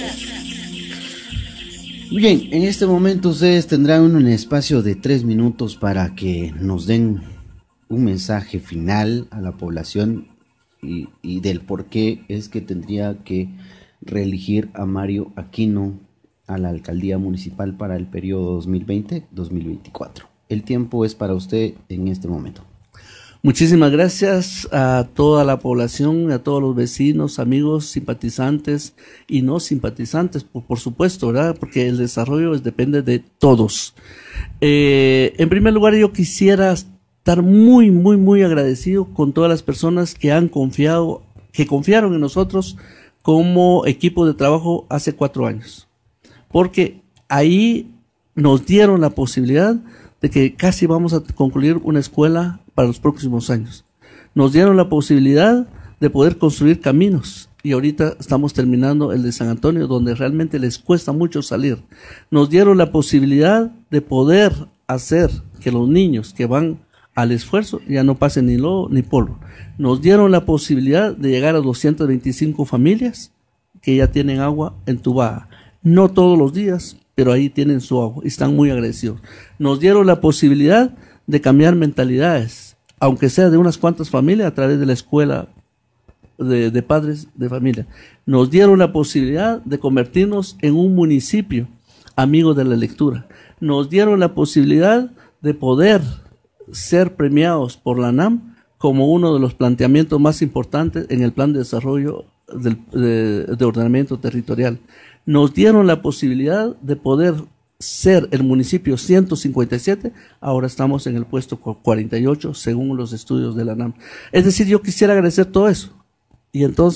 Muy bien, en este momento ustedes tendrán un espacio de 3 minutos para que nos den un mensaje final a la población y del por qué es que tendría que reelegir a Mario Aquino a la alcaldía municipal para el periodo 2020-2024. El tiempo es para usted en este momento. Muchísimas gracias a toda la población, a todos los vecinos, amigos, simpatizantes y no simpatizantes, por supuesto, ¿verdad? Porque el desarrollo depende de todos. En primer lugar, yo quisiera estar muy, muy, muy agradecido con todas las personas que confiaron en nosotros como equipo de trabajo hace 4 años. Porque ahí nos dieron la posibilidad de que casi vamos a concluir una escuela para los próximos años. Nos dieron la posibilidad de poder construir caminos y ahorita estamos terminando el de San Antonio, donde realmente les cuesta mucho salir. Nos dieron la posibilidad de poder hacer que los niños que van al esfuerzo ya no pasen ni lodo ni polvo. Nos dieron la posibilidad de llegar a 225 familias que ya tienen agua entubada. No todos los días, pero ahí tienen su agua y están muy agradecidos. Nos dieron la posibilidad de cambiar mentalidades, aunque sea de unas cuantas familias, a través de la escuela de padres de familia. Nos dieron la posibilidad de convertirnos en un municipio amigo de la lectura. Nos dieron la posibilidad de poder ser premiados por la ANAM como uno de los planteamientos más importantes en el plan de desarrollo de ordenamiento territorial. Nos dieron la posibilidad de poder ser el municipio 157, ahora estamos en el puesto 48 según los estudios de la ANAM. Es decir, yo quisiera agradecer todo eso y entonces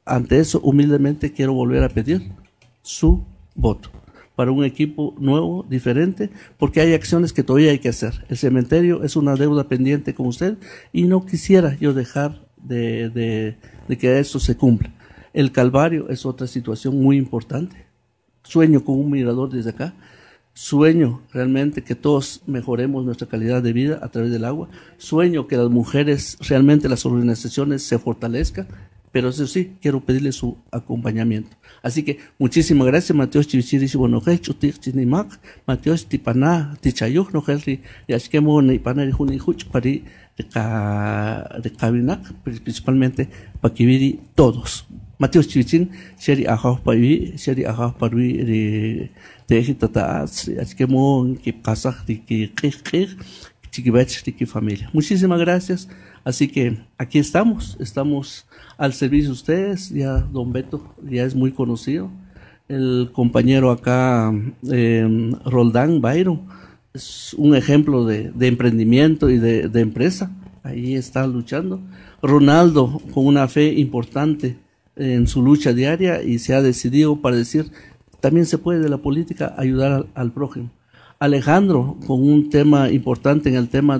ante eso, humildemente quiero volver a pedir su voto para un equipo nuevo, diferente, porque hay acciones que todavía hay que hacer. El cementerio es una deuda pendiente con usted y no quisiera yo dejar de que esto se cumpla. El Calvario es otra situación muy importante. Sueño con un mirador desde acá. Sueño realmente que todos mejoremos nuestra calidad de vida a través del agua. Sueño que las mujeres, realmente las organizaciones se fortalezcan. Pero eso sí, quiero pedirle su acompañamiento. Así que muchísimas gracias, Mateos Chivichiri, Bonojay, Chutik, Chinimak, Mateos Tipana, Tichayuk, Nojelri, Yashkemo, Nipana, Junijuch, Pari, de Kabinak, principalmente Pakiviri, todos. Mateos Chivichin, Sheri Ajaf Pavi, Sheri Ajaf Parvi, de Ejitatas, Yashkemo, Kipkazak, Chiquibach, Tiki familia. Muchísimas gracias. Así que aquí estamos al servicio de ustedes. Ya don Beto ya es muy conocido. El compañero acá, Roldán Byron, es un ejemplo de emprendimiento y de empresa. Ahí está luchando. Ronaldo, con una fe importante en su lucha diaria y se ha decidido para decir, también se puede de la política ayudar al prójimo. Alejandro, con un tema importante en el tema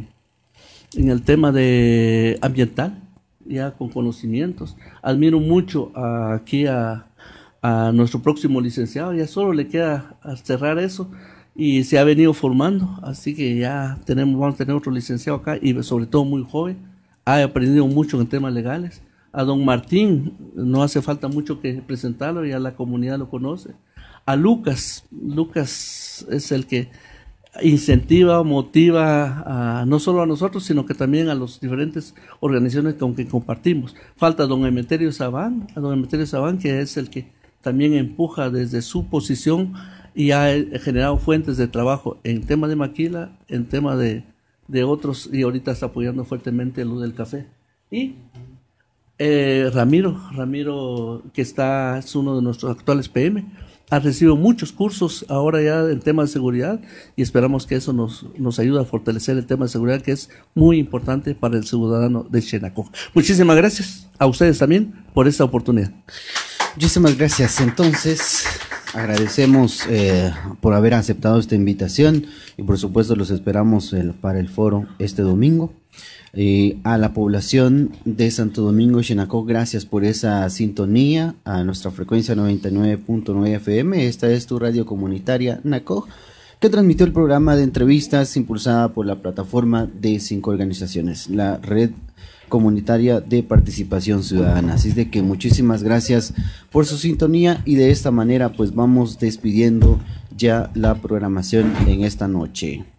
de ambiental, ya con conocimientos. Admiro mucho aquí a nuestro próximo licenciado, ya solo le queda cerrar eso y se ha venido formando, así que ya vamos a tener otro licenciado acá y sobre todo muy joven, ha aprendido mucho en temas legales. A don Martín, no hace falta mucho que presentarlo, ya la comunidad lo conoce. A Lucas es el que incentiva, motiva no solo a nosotros, sino que también a las diferentes organizaciones con que compartimos. Falta a don Emeterio Sabán, que es el que también empuja desde su posición y ha generado fuentes de trabajo en tema de maquila, en tema de otros, y ahorita está apoyando fuertemente lo del café. Y Ramiro, que es uno de nuestros actuales PM, ha recibido muchos cursos ahora ya en tema de seguridad y esperamos que eso nos ayude a fortalecer el tema de seguridad, que es muy importante para el ciudadano de Xenacoj. Muchísimas gracias a ustedes también por esta oportunidad. Muchísimas gracias. Entonces, agradecemos por haber aceptado esta invitación y por supuesto los esperamos para el foro este domingo. A la población de Santo Domingo, Xenacoj, gracias por esa sintonía a nuestra frecuencia 99.9 FM. Esta es tu radio comunitaria NACOJ, que transmitió el programa de entrevistas impulsada por la plataforma de 5 organizaciones, la red comunitaria de participación ciudadana. Así de que muchísimas gracias por su sintonía y de esta manera pues vamos despidiendo ya la programación en esta noche.